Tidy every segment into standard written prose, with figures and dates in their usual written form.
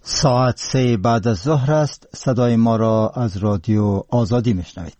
ساعت 3 بعد از ظهر است. صدای ما را از رادیو آزادی میشنوید.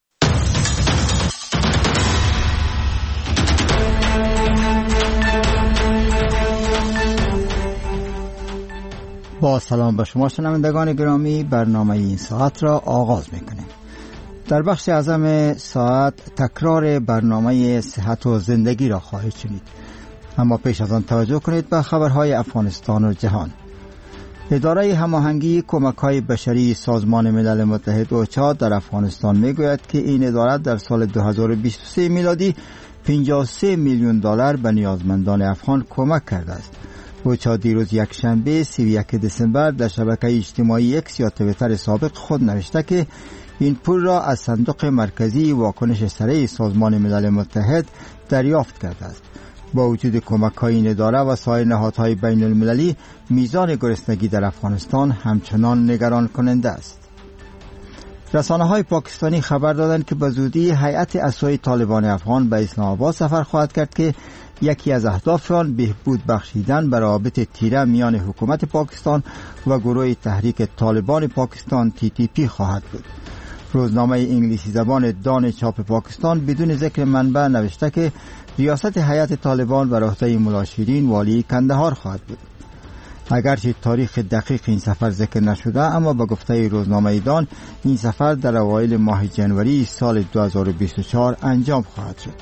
با سلام به شما شنوندگان گرامی، برنامه این ساعت را آغاز میکنیم. در بخش اعظم ساعت تکرار برنامه صحت و زندگی را خواهید شنید، اما پیش از آن توجه کنید به خبرهای افغانستان و جهان. اداره هماهنگی کمک‌های بشری سازمان ملل متحد اوچا در افغانستان میگوید که این اداره در سال 2023 میلادی 53 میلیون دلار به نیازمندان افغان کمک کرده است. اوچا دیروز یکشنبه 31 دسامبر در شبکه اجتماعی اکس یا توییتر سابق خود نوشته که این پول را از صندوق مرکزی واکنش سریع سازمان ملل متحد دریافت کرده است. با وجود کمک‌های این اداره و سایر نهادهای بین المللی، میزان گرسنگی در افغانستان همچنان نگران کننده است. رسانه‌های پاکستانی خبر دادند که به زودی هیئت اسرای طالبان افغان به اسلام آباد سفر خواهد کرد که یکی از اهداف آن بهبود بخشیدن به روابط تیره میان حکومت پاکستان و گروه تحریک طالبان پاکستان TTP خواهد بود. روزنامه انگلیسی زبان دان چاپ پاکستان بدون ذکر منبع نوشته که ریاست هیئت طالبان بر عهده ملا شیرین والی کندهار خواهد بود. اگرچه تاریخ دقیق این سفر ذکر نشده، اما به گفته روزنامه دان این سفر در اوایل ماه جنوری سال 2024 انجام خواهد شد.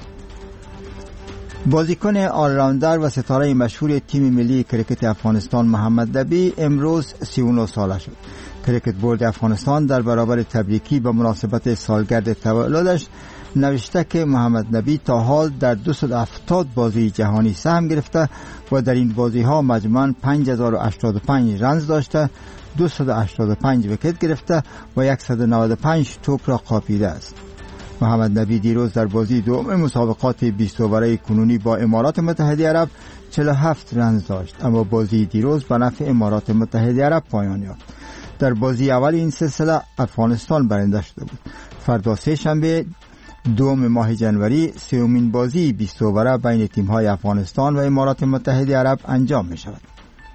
بازیکن آلراوندر و ستاره مشهور تیم ملی کرکت افغانستان محمد نبی امروز 39 ساله شد. کرکت بورد افغانستان در برابر تبریکی به مناسبت سالگرد تولدش نوشته که محمد نبی تا حال در 270 بازی جهانی سهم گرفته و در این بازی ها مجموعاً 5085 رنز داشته، 285 ویکت گرفته و 195 توپ را قاپیده است. محمد نبی دیروز در بازی دوم مسابقات 20 اووره کنونی با امارات متحده عرب 47 رنز داشت، اما بازی دیروز به نفع امارات متحده عرب پایان یافت. در بازی اول این سلسله افغانستان برنده شده بود. فردا سه شنبه دوم ماه جنوری سومین بازی 20 اووره بین تیم‌های افغانستان و امارات متحده عرب انجام می شود.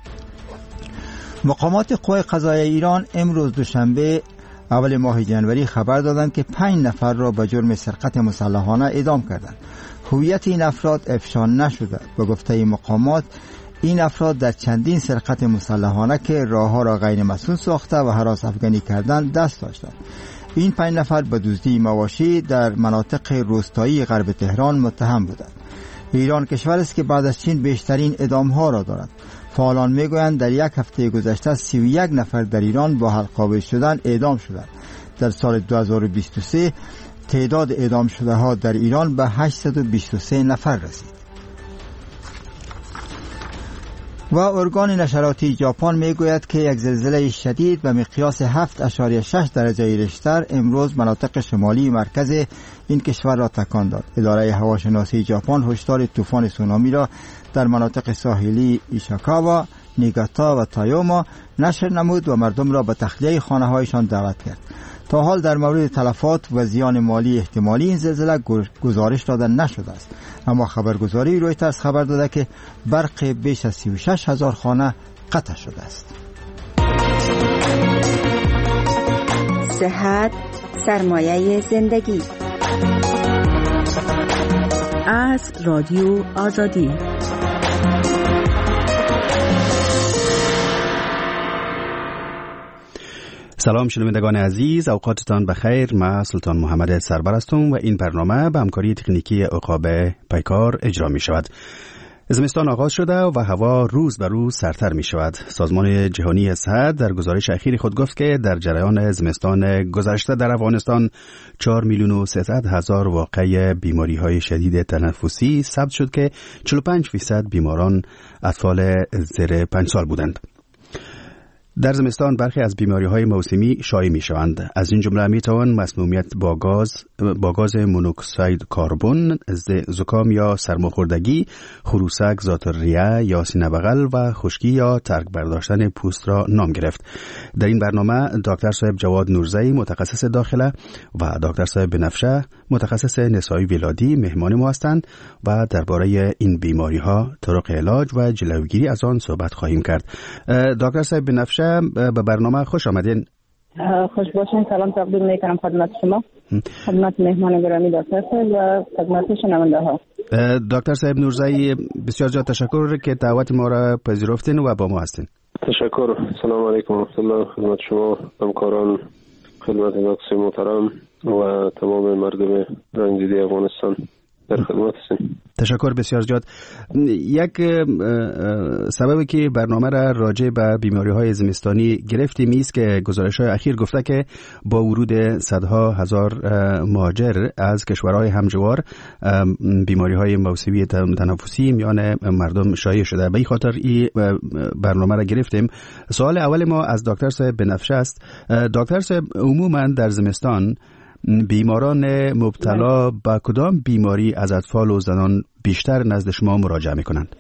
مقامات قوه قضاییه ایران امروز دوشنبه اول ماه جنوری خبر دادند که 5 نفر را به جرم سرقت مسلحانه اعدام کردند. هویت این افراد افشا نشده. به گفته مقامات این افراد در چندین سرقت مسلحانه که راه‌ها را غیر مسئول ساخته و هراس افغانی کردند دست داشتند. این 5 نفر به دزدی مواشی در مناطق روستایی غرب تهران متهم بودند. ایران کشور است که بعد از چین بیشترین اعدام‌ها را دارد. فعالان میگویند در یک هفته گذشته 31 نفر در ایران با حلق‌آویز شدن اعدام شدند. در سال 2023 تعداد اعدام شده ها در ایران به 823 نفر رسید. و ارگان نشراتی ژاپن میگوید که یک زلزله شدید به مقیاس 7.6 درجه ریشتر امروز مناطق شمالی مرکز این کشور را تکان داد. اداره هواشناسی ژاپن هشدار طوفان سونامی را در مناطق ساحلی ایشیکاوا، نیگاتا و تایوما نشر نمود و مردم را به تخلیه خانه‌هایشان دعوت کرد. تا حال در مورد تلفات و زیان مالی احتمالی این زلزله گزارش داده نشده است، اما خبرگزاری رویترز خبر داده که برق بیش از 36,000 خانه قطع شده است. صحت سرمایه زندگی از رادیو آزادی. سلام شنوندگان عزیز، اوقاتتان بخیر. من سلطان محمد سربر هستم و این برنامه به همکاری تکنیکی عقاب پیکار اجرا می شود. زمستان آغاز شده و هوا روز به روز سردتر می شود. سازمان جهانی صحت در گزارش اخیر خود گفت که در جریان زمستان گذشته در افغانستان 4,300,000 واقعه بیماری های شدید تنفسی ثبت شد که 45% بیماران اطفال زیر 5 سال بودند. در زمستان برخی از بیماری‌های موسمی شایع می‌شوند. از این جمله می‌توان مسمومیت با گاز مونوکسید کربن، زکام یا سرماخوردگی، خروسک ذات ریه یا سینه بغل و خشکی یا ترک برداشتن پوست را نام گرفت. در این برنامه دکتر صاحب جواد نورزی متخصص داخله و دکتر صاحب بنفشه متخصص نسایی ولادی مهمان ما هستند و درباره این بیماری‌ها، طرق علاج و جلوگیری از آن صحبت خواهیم کرد. دکتر صاحب بنفشه، و به برنامه خوش آمدین. خوش باشین. سلام تقدیم میکنم خدمت شما، خدمت مهمان گرامی دکتر صاحب و خدمت شنونده ها. دکتر صاحب نورزایی، بسیار زیاد تشکر که دعوت ما را پذیرفتین و با ما هستین. تشکر. سلام علیکم و رحمت الله خدمت شما همکاران، خدمت دکتر محترم و تمام مردم رنگدیدی افغانستان در خدمت هستیم. تشکر بسیار زیاد. یک سببی که برنامه را راجع به بیماری‌های زمستانی گرفتیم است که گزارش‌های اخیر گفته که با ورود صدها هزار مهاجر از کشورهای همجوار بیماری‌های موسمی تنفسی میان مردم شایع شده. به این خاطر این برنامه را گرفتیم. سوال اول ما از دکتر صاحب بنفشه است. دکتر صاحب، عموماً در زمستان بیماران مبتلا به کدام بیماری از اطفال و زنان بیشتر نزد شما مراجعه میکنند؟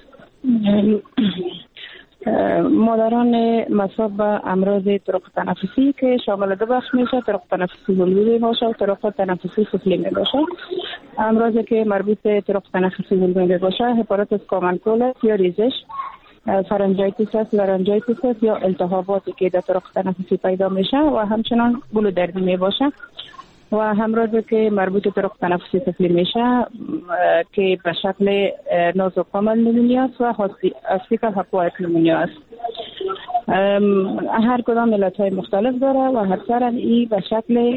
مادران مصاب به امراض طرق تنفسی که شامل دو بخش میشه، طرق تنفسی بلوغی باشه و طرق تنفسی سفلی می باشه. امراضی که مربوط به طرق تنفسی بلوغی باشه هپاتیتس کامن کولر یا ریزش، فرنجایتیس است، لارنجایتیس است یا التهاباتی که در طرق تنفسی پیدا میشه و همچنان گلودردی می باشه. و همراضی که مربوط به طرق تنفسی سفلی میشه که به شکل نازوکامل نمونیا است و هاستیکال هاپوایت نمونیا است. هر کدام علتهای مختلف داره و اکثرا این به شکل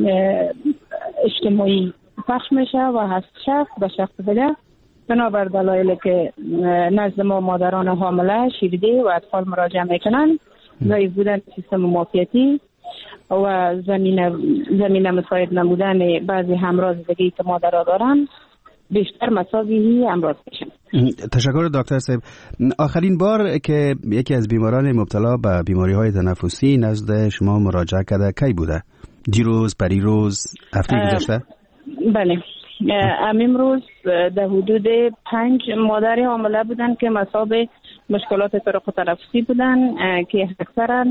اجتماعی پخش میشه و هست شخص به شخص دیگه بنابر دلایلی که نزد ما مادران حامله، شیرده و اطفال مراجعه میکنن، ضعیف بودن سیستم معافیتی و زمینه مساعد نمودن بعضی امراض دیگه که مادرها دارن بیشتر مساوی امراض میشن. تشکر دکتر صاحب. آخرین بار که یکی از بیماران مبتلا به بیماری‌های تنفسی نزد شما مراجعه کرده کی بوده؟ دیروز، پریروز، هفته گذشته؟ بله، امروز در حدود 5 مادر حامله بودن که مصاب مشکلات طرق تنفسی بودن که اکثرا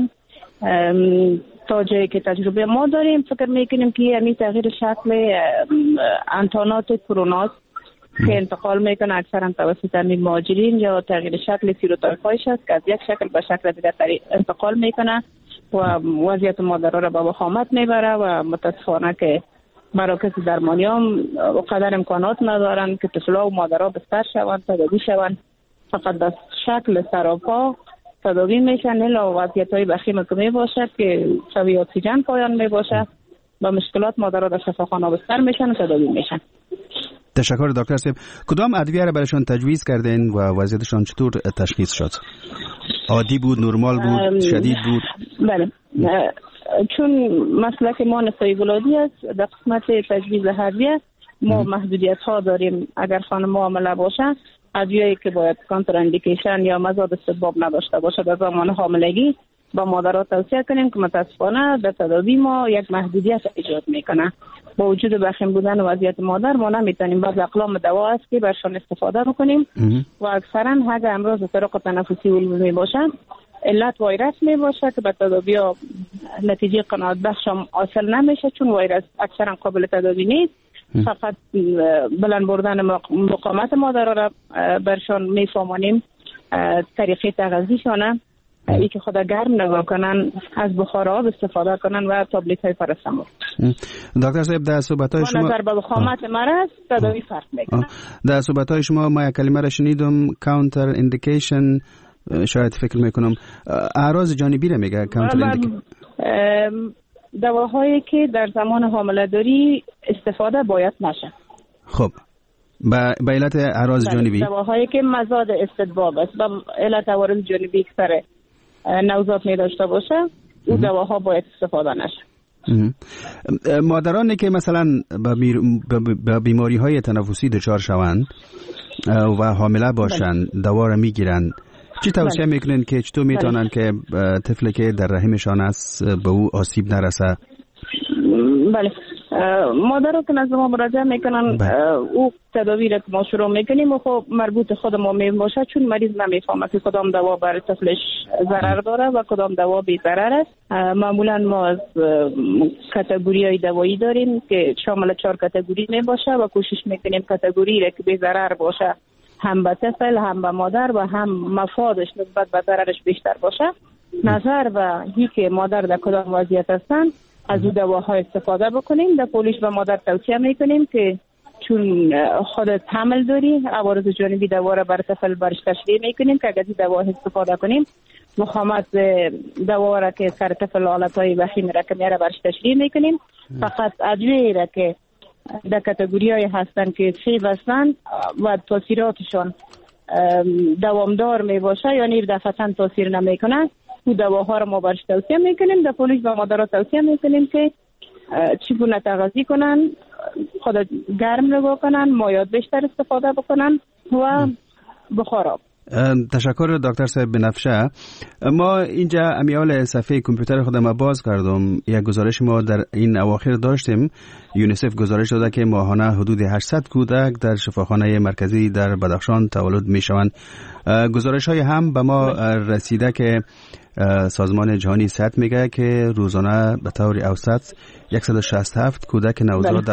تا جایی که تجربه ما داریم فکر میکنیم که یعنی تغییر شکل انتانات کروناست که انتقال میکنه اکثرا توسط مهاجرین یا تغییر شکل سیروتایپایش است که از یک شکل به شکل دیگر انتقال میکنه و وضعیت مادرها را به وخامت میبره و متاسفانه که مراکز درمانی هم قدر امکانات ندارن که طفلها و مادرها بستر شوند، تداوی شوند. فقط از شکل سراپا تداوی میشن الا وضعیت‌های بخیم که میباشد که شوی اکسیژن پایان میباشد و مشکلات مادرها در شفاخانه بستر میشن و تداوی میشن. تشکر دکتر صاحب. کدام ادویه را برایشان تجویز کردین و وضعیتشان چطور تشخیص شد؟ عادی بود، نرمال بود، شدید بود؟ بله، چون مسلک ما نسای ولادی است در قسمت تجویز ادویه ما محدودیت ها داریم. اگر خانم حامله باشه ادویه‌ای که باید کانتراندیکیشن یا مزاد استحباب نداشته باشه در زمان حاملگی با مادرها توصیه کنیم که متاسفانه در تداوی ما یک محدودیت ایجاد میکنه. با وجود بخیم بودن وضعیت مادر ما نمیتونیم بعض اقلام دوا است که برشان استفاده بکنیم و اکثرا اگر امراض طرق تنفسی عمومی باشه علت ویروس می باشه که به تداوی نتیجه قناعت بخش حاصل نمیشه چون ویروس اکثرا قابل تداوی نیست. فقط بلند بردن مقاومت مادر را برشان میفهمانیم طریقه تغذیشانه ای که خدا گرم نگاه کنن، از بخار آب استفاده کنن و تابلت های پاراسیتامول. دکتر صاحب در صحبت‌های شما نظر به وخامت مرض تداوی فرق میکنه. در صحبت‌های شما ما یک کلمه را شنیدم کانتر ایندیکیشن، شاید فکر میکنم اعراض جانبی را میگه کانتر ایندیکیشن. دواهایی که در زمان حامله داری استفاده باید نشه. خب به علت اعراض جانبی دواهایی که مزاد استدباب است و علت عوارض جانبی که سر نوزاد می داشته باشه او دواها باید استفاده نشه. مادرانی که مثلا به بیماری های تنفسی دچار شوند و حامله باشند دوا را میگیرند، چی توصیه میکنین که چطور میتونن که طفلی که در رحمشان است به او آسیب نرسه؟ بله، مادر که نزد ما مراجعه میکنن او تداوی را که ما شروع میکنیم و خب مربوط خود ما میباشه چون مریض نمیفهمه که کدام دوا برای طفلش ضرر داره و کدام دوا بی ضرر است. معمولا ما از کاتگوری های دوایی داریم که شامل 4 کاتگوری میباشه و کوشش میکنیم کاتگوری را که بی ضرر باشه هم به طفل هم به مادر و هم مفادش نسبت به ضررش بیشتر باشه نظر به هی که مادر در کدام وضعیت هستن از او دواها استفاده بکنیم. در پولیش به مادر توصیه میکنیم که چون خودت حمل داری عوارض جانبی دوا را بر طفل برش تشریح میکنیم که اگر دوا استفاده کنیم مقاومت دوا را که سر طفل حالتهای وخیم را که میاره برش تشریح میکنیم. فقط ادویه را که در کاتگوری های هستن که سیف هستن و تاثیراتشان دوامدار می باشه یعنی دفعتاً تاثیر نمیکنه او دواها را ما برش توصیه میکنیم. در پولیش به مادرها توصیه میکنیم که چگونه تغذیه کنن، خود گرم نگاه کنن، مایعات بیشتر استفاده بکنن و بخار آب. تشکر دکتر صاحب بنفشه. ما اینجا امیال صفحه کامپیوتر خودم باز کردم. یک گزارش ما در این اواخر داشتیم. یونیسف گزارش داده که ماهانه حدود 800 کودک در شفاخانه مرکزی در بدخشان تولد می شوند. گزارش های هم به ما رسیده که سازمان جهانی صحت میگه که روزانه به طور اوسط 167 کودک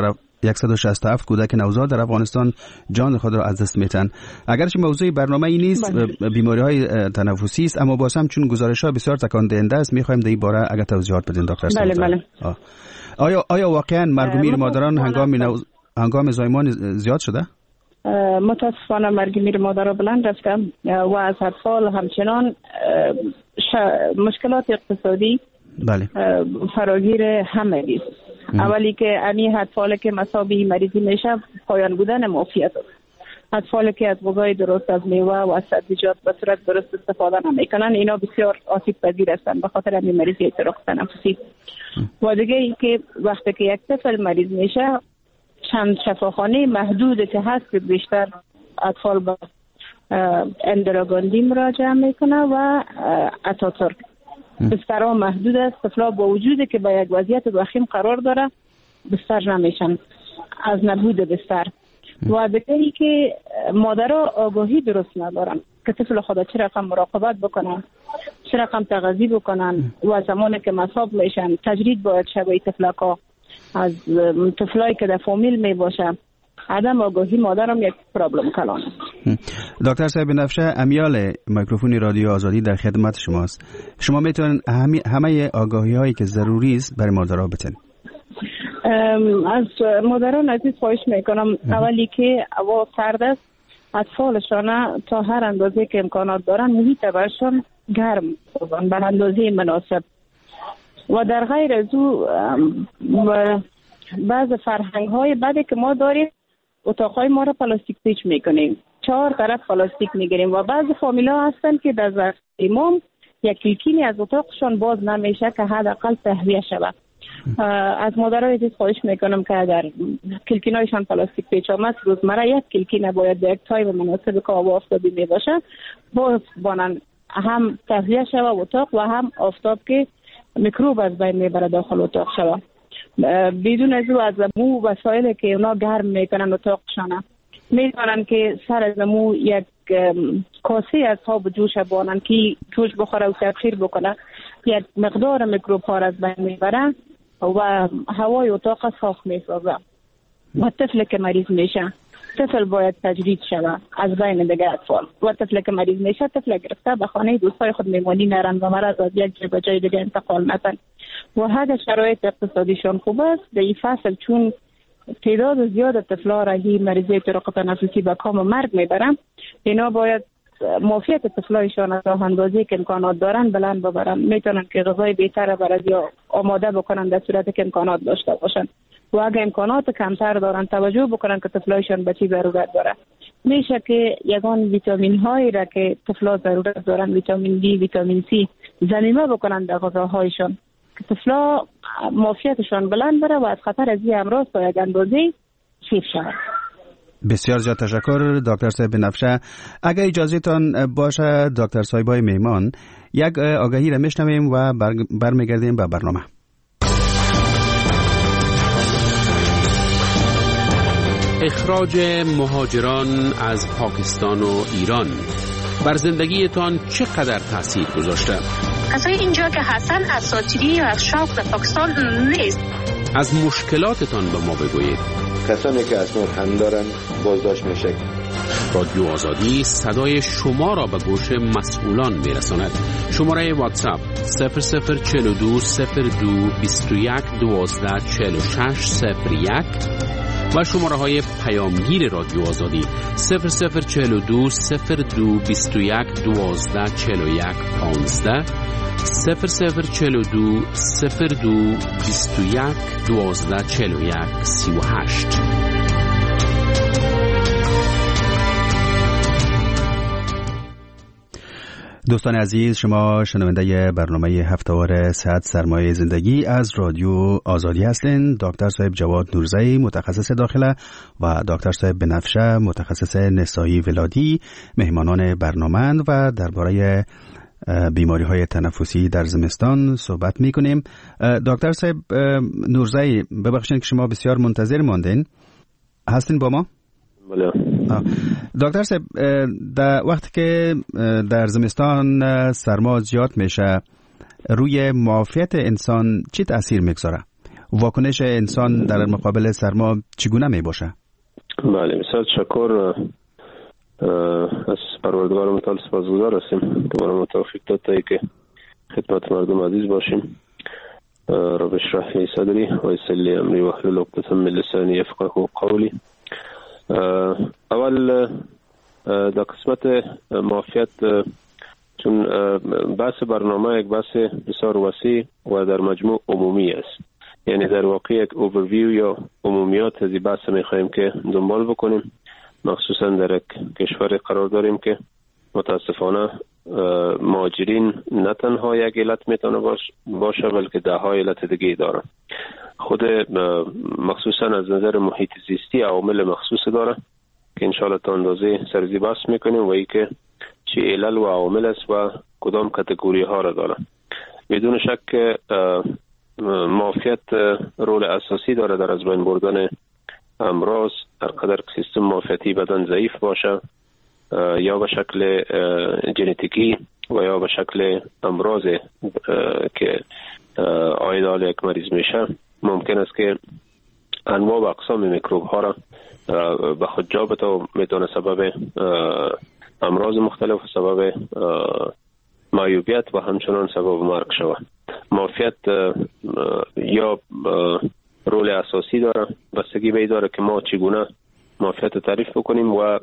نوزاد در افغانستان جان خود را از دست میتن. اگرچه موضوع برنامه این نیست، بیماری های تنفسی است، اما باز هم چون گزارش ها بسیار تکان دهنده است میخوایم در این باره اگر توضیحات بدین دکتر صاحب. بله. آیا واقعا مرگ و میر مادران هنگام زایمان زیاد شده؟ متاسفانه مرگ میر مادرها بلند رفته و از اطفال همچنان مشکلات اقتصادی فراگیر همه است. اولی که امی اطفال که مصابی مریضی میشه پایان بودن معافیت است. اطفالی که از غذای درست، از میوه و از سبزیجات به صورت درست استفاده نمیکنن اینا بسیار آسیب پذیر هستند به خاطر همین مریضی احتراق تنفسی. و دیگه این که وقتی که یک طفل مریض میشه چند شفاخانه محدود که هست که بیشتر اطفال با اندراگاندی مراجعه میکنه و اتاتورک. بسترها محدود است. طفلا با وجودی که با یک وضعیت وخیم قرار داره بستر نمیشن از نبود بستر. و دیگه ای که مادرها آگاهی درست ندارن که طفل خود چه رقم مراقبت بکنن، چه رقم تغذیه بکنن و زمانی که مصاب میشن تجرید باید شبیه طفلکا از طفلایی که در فامیل می باشه. عدم آگاهی مادرم یک پرابلم کلان است. دکتر صاحب بنفشه، امیال میکروفون رادیو آزادی در خدمت شماست. شما میتونن همه آگاهی هایی که ضروری است برای مادرها بتن. از مادران عزیز خواهش میکنم اولی که هوا سرد است اطفالشان تا هر اندازه که امکانات دارن محیط برشان گرم بر اندازه مناسب و در غیر از او بعض فرهنگ های بعدی که ما داریم اتاقهای ما را پلاستیک پیچ میکنیم، 4 طرف پلاستیک میگیریم و بعض فامیل ها هستن که در ظرف امام یک کلکینی از اتاقشان باز نمیشه که حداقل تهویه شود. از مادرای عزیز خواهش میکنم که اگر کلکینایشان پلاستیک پیچ آمد روزمره یک کلکین باید در یک تایم مناسب که آب آفتابی میباشه باز بانن هم تهویه شود اتاق و هم آفتاب که میکروب از بین میبره داخل اتاق شود. بدون از مو وسایلی که اونا گرم میکنن اتاقشانه میتونن که سر از مو یک کاسه از آب جوش بانن که جوش بخوره و تبخیر بکنه یک مقدار میکروب ها از بین میبره و هوای اتاق صاف میسازه. و طفل که مریض میشه طفل باید تجرید شود از بین دیگه اطفال و طفل که مریض میشه طفل گرفته به خانه دوستای خود میمانی نرن و مرض از یک جای به جای دیگه انتقال ندن. و اگر شرایط اقتصادیشان خوب است در این فصل چون تعداد زیاد طفلا را هی مریضی احتراق تنفسی به کام و مرگ میبرن اینا باید معافیت طفلایشان از اندازه‌ای که امکانات دارن بلند ببرن. میتونن که غذای بهتر برای یا آماده بکنن در صورتی که امکانات داشته باشن و اگر امکانات کمتر دارن توجه بکنن که طفلایشان به چی ضرورت داره. میشه که یگان ویتامین هایی را که طفلا ضرورت دارن ویتامین دی، ویتامین سی ضمیمه بکنن در غذاهایشان که طفلا معافیتشان بلند بره و از خطر از این امراض تا یک اندازه حفظ شود. بسیار زیاد تشکر دکتر صاحب بنفشه. اگر اجازه تان باشه دکتر صاحبای میمان یک آگهی را میشنویم و برمیگردیم به برنامه. اخراج مهاجران از پاکستان و ایران بر زندگیتان چقدر تاثیر گذاشته؟ کسای اینجا که هستن اساطیری و از شوق در پاکستان نیست. از مشکلاتتان به ما بگویید. کسانی که اسناد هم دارن بازداشت میشه. رادیو آزادی صدای شما را به گوش مسئولان میرساند. شماره واتساپ 0042 02 21 12 46 01 و شماره های پیامگیر رادیو آزادی 0042 02 21 12 41 15 0042 02 21 12 41 38. دوستان عزیز، شما شنونده برنامه هفته‌وار صحت سرمایه زندگی از رادیو آزادی هستین. دکتر صاحب جواد نورزئی متخصص داخله و دکتر صاحب بنفشه متخصص نسایی ولادی مهمانان برنامه و درباره بیماری‌های تنفسی در زمستان صحبت می‌کنیم. دکتر صاحب نورزئی، ببخشید که شما بسیار منتظر ماندین. هستین با ما؟ بله. دکتر صاحب، در وقتی که در زمستان سرما زیاد میشه، روی معافیت انسان چی تأثیر میگذاره؟ واکنش انسان در مقابل سرما چگونه میباشه؟ بله، بسیار تشکر. از پروردگار متعال سپاسگزار هستیم که ما توفیق داد که خدمت مردم عزیز باشیم. رب اشرح لی صدری و یسر لی امری واحلل عقدة من لسانی یفقهوا قولی. اول در قسمت معافیت، چون بحث برنامه یک بحث بسیار وسیع و در مجموع عمومی است، یعنی در واقع یک اوورویو یا عمومیات از این بحث میخوایم که دنبال بکنیم. مخصوصا در یک کشور قرار داریم که متاسفانه مهاجرین نه تنها یک علت میتونه باشه بلکه ده های علت دیگه داره. خود مخصوصا از نظر محیط زیستی عوامل مخصوص داره که انشاءالله تا اندازه سرزی بحث میکنیم و ای که چه علل و عوامل است و کدام کاتگوری ها را داره. بدون شک معافیت رول اساسی داره در از بین بردن امراض. هر قدر سیستم معافیتی بدن ضعیف باشه، یا به شکل ژنتیکی و یا به شکل امراض که آید یک مریض میشه، ممکن است که انواع و اقسام میکروب ها را به خود جا بده و میتونه سبب امراض مختلف و سبب معیوبیت و همچنان سبب مرگ شود. معافیت یا رول اساسی داره، بستگی به این داره که ما چگونه معافیت تعریف بکنیم و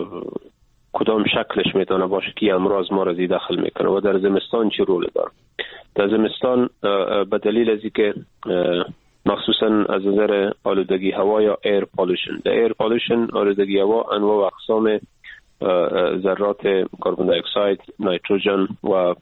کدام شکلش میتونه باشه که امراض ما را داخل میکنه و در زمستان چی رول داره. در زمستان به دلیل از اینکه مخصوصا از نظر آلودگی هوا یا ایر پالوشن، در ایر پالوشن آلودگی هوا انواع و اقسام ذرات کربن دی اکساید، نیتروژن و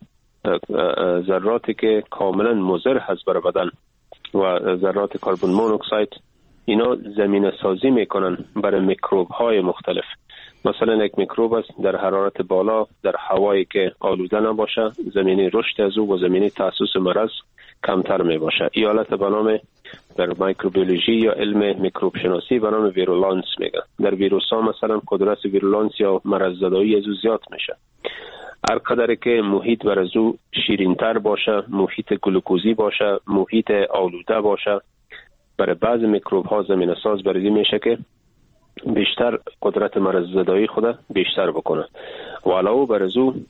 ذراتی که کاملا مضر هست برای بدن و ذرات کربن مونوکساید، اینا زمینه سازی میکنن برای میکروب های مختلف. مثلا یک میکروب است در حرارت بالا در هوایی که آلوده نباشه، زمینه رشد از او و زمینه تاسیس مرض کمتر می باشه. این حالت به نام در میکروبیولوژی یا علم میکروب شناسی به نام ویرولانس میگن. در ویروس ها مثلا قدرت ویرولانس یا مرض زدایی از او زیاد میشه. هر قدر که محیط بر از او شیرینتر باشه، محیط گلوکوزی باشه، محیط آلوده باشه، برای بعض میکروب ها زمینه ساز برای میشه که بیشتر قدرت مرض زدایی خود بیشتر بکنه. و علاوه بر از او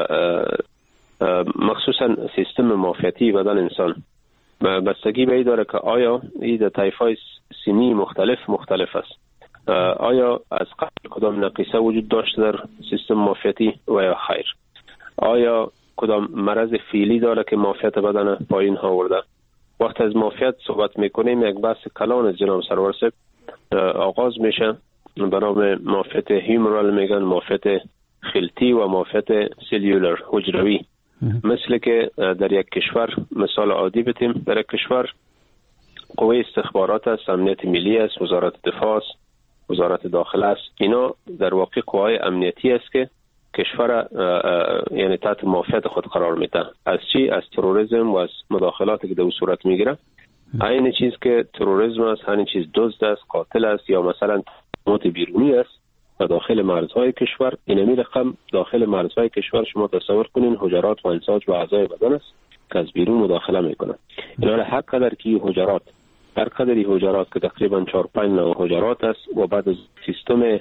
مخصوصا سیستم معافیتی بدن انسان بستگی به این داره که آیا این در طیف‌های سنی مختلف است. آیا از قبل کدام نقیصه وجود داشته در سیستم معافیتی و یا خیر؟ آیا کدام مرض فعلی داره که معافیت بدن پایین ها آورده؟ وقت از معافیت صحبت میکنیم یک بحث کلان از جناب سرور صاحب آغاز میشه به نام معافیت هیومرال، میگن معافیت خلطی و معافیت سلولر حجروی. مثل که در یک کشور مثال عادی بتیم، در یک کشور قوه استخبارات است، امنیت ملی است، وزارت دفاع است، وزارت داخله است. اینا در واقع قوای امنیتی است که کشور یعنی تحت معافیت خود قرار میده. از چی؟ از تروریسم و از مداخلاتی که در صورت میگیره. این چیز که تروریسم است، همین چیز دزد است، قاتل است، یا مثلا تهمات بیرونی است و داخل مرزهای کشور. اینمی رقم داخل مرزهای کشور شما تصور کنین حجرات و انساج و اعضای بدن است که از بیرون مداخله میکنه. اینا هر قدر که حجرات، هر قدری حجرات که تقریبا 4-5 نوع حجرات است و بعد از سیستم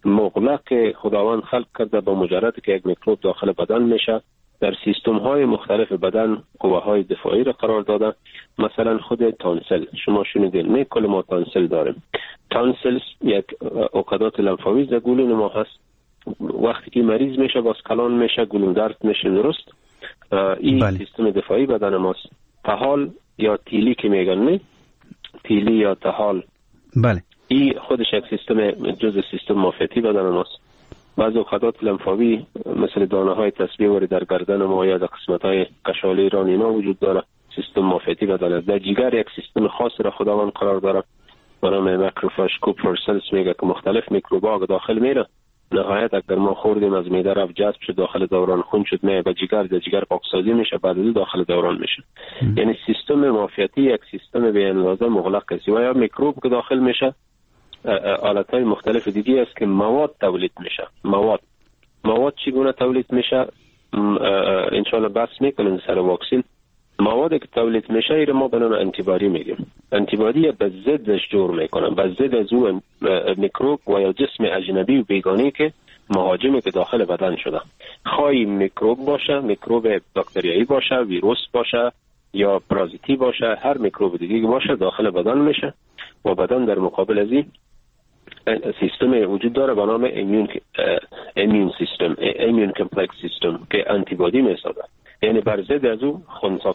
مغلق خداوند خلق کرده، با مجرد که یک میکروب داخل بدن میشه در سیستم های مختلف بدن قوه های دفاعی را قرار داده. مثلا خود تانسل، شما شنیدین نه کل ما تانسل داریم. تانسل یک عقدات لنفاوی در گلوی ما هست. وقتی که مریض میشه باز کلان میشه، گلو درد میشه، درست. این سیستم دفاعی بدن ماست. تحال یا تیلی که میگن، نه تیلی یا تحال، بله، این خودش یک سیستم جزء سیستم معافیتی بدن ماست. بعض عقدات لنفاوی مثل دانه های تسبیح وری در گردن ما یا در قسمت های کشالی ران اینا وجود داره، سیستم معافیتی بدن است. در جگر یک سیستم خاص را خداوند قرار داره به نام ماکروفاژ کوپر سلز، میگه که مختلف میکروبا داخل میره. نهایت اگر ما خوردیم از معده رفت جذب شد داخل دوران خون شد، میاد به جگر، در جگر پاکسازی میشه، بعد داخل دوران میشه. یعنی سیستم معافیتی یک سیستم به اندازه مغلق است. و یا میکروب که داخل میشه آلت‌های مختلف دیگه است که مواد تولید میشه. مواد چگونه تولید میشه انشالله بحث میکنیم سر واکسین. مواد که تولید میشه ایره ما به نام آنتیبادی میگیم. آنتیبادی به ضدش جور میکنن، به ضد از اون میکروب و یا جسم اجنبی و بیگانه‌ای که مهاجمی که داخل بدن شده، خواهی میکروب باشه، میکروب باکتریایی باشه، ویروس باشه یا پارازیتی باشه، هر میکروب دیگه باشه داخل بدن میشه و بدن در مقابل از این سیستم وجود داره به نام ایمیون سیستم، ایمیون کمپلکس سیستم که آنتیبادی میسازه. یعنی بر ضد از او خنثی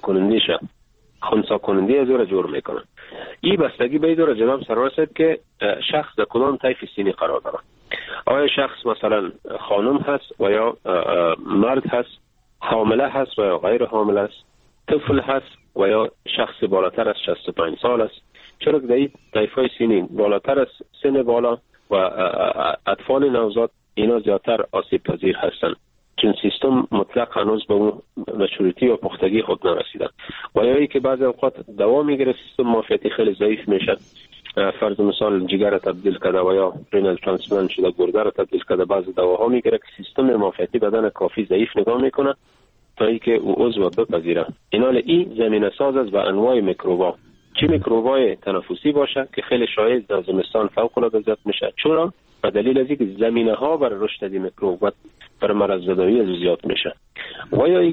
کننده از او را جور میکنه. این بستگی به این داره جناب سرورست که شخص در کدام طیف سنی قرار داره. آیا شخص مثلا خانم هست و یا مرد هست، حامله هست و یا غیر حامله است، طفل هست و یا شخص بالاتر از 65 سال است. چرا که در این طیف‌های سنی بالاتر از سن بالا و اطفال نوزاد اینا زیادتر آسیب پذیر هستند، چون سیستم مطلق هنوز به اون مچوریتی و پختگی خود نرسیدن. و یا ای که بعضی اوقات دوا میگیره سیستم معافیتی خیلی ضعیف میشه، فرض مثال جگر را تبدیل کرده و یا رینال ترانسپلانت شده، گرده را تبدیل کرده، بعضی دواها میگیره که سیستم معافیتی بدن کافی ضعیف نگاه میکنه تا اینکه او عضو بپذیره. اینال این زمینه ساز است و انواع میکروبا، چه میکروبای تنفسی باشه که خیلی شایع در زمستان فوق العاده زیاد میشه. چرا؟ به دلیل از اینکه زمینه ها برای رشد این میکروب و برای مرض زدایی از زیاد میشه. و یا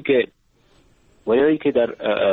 اینکه در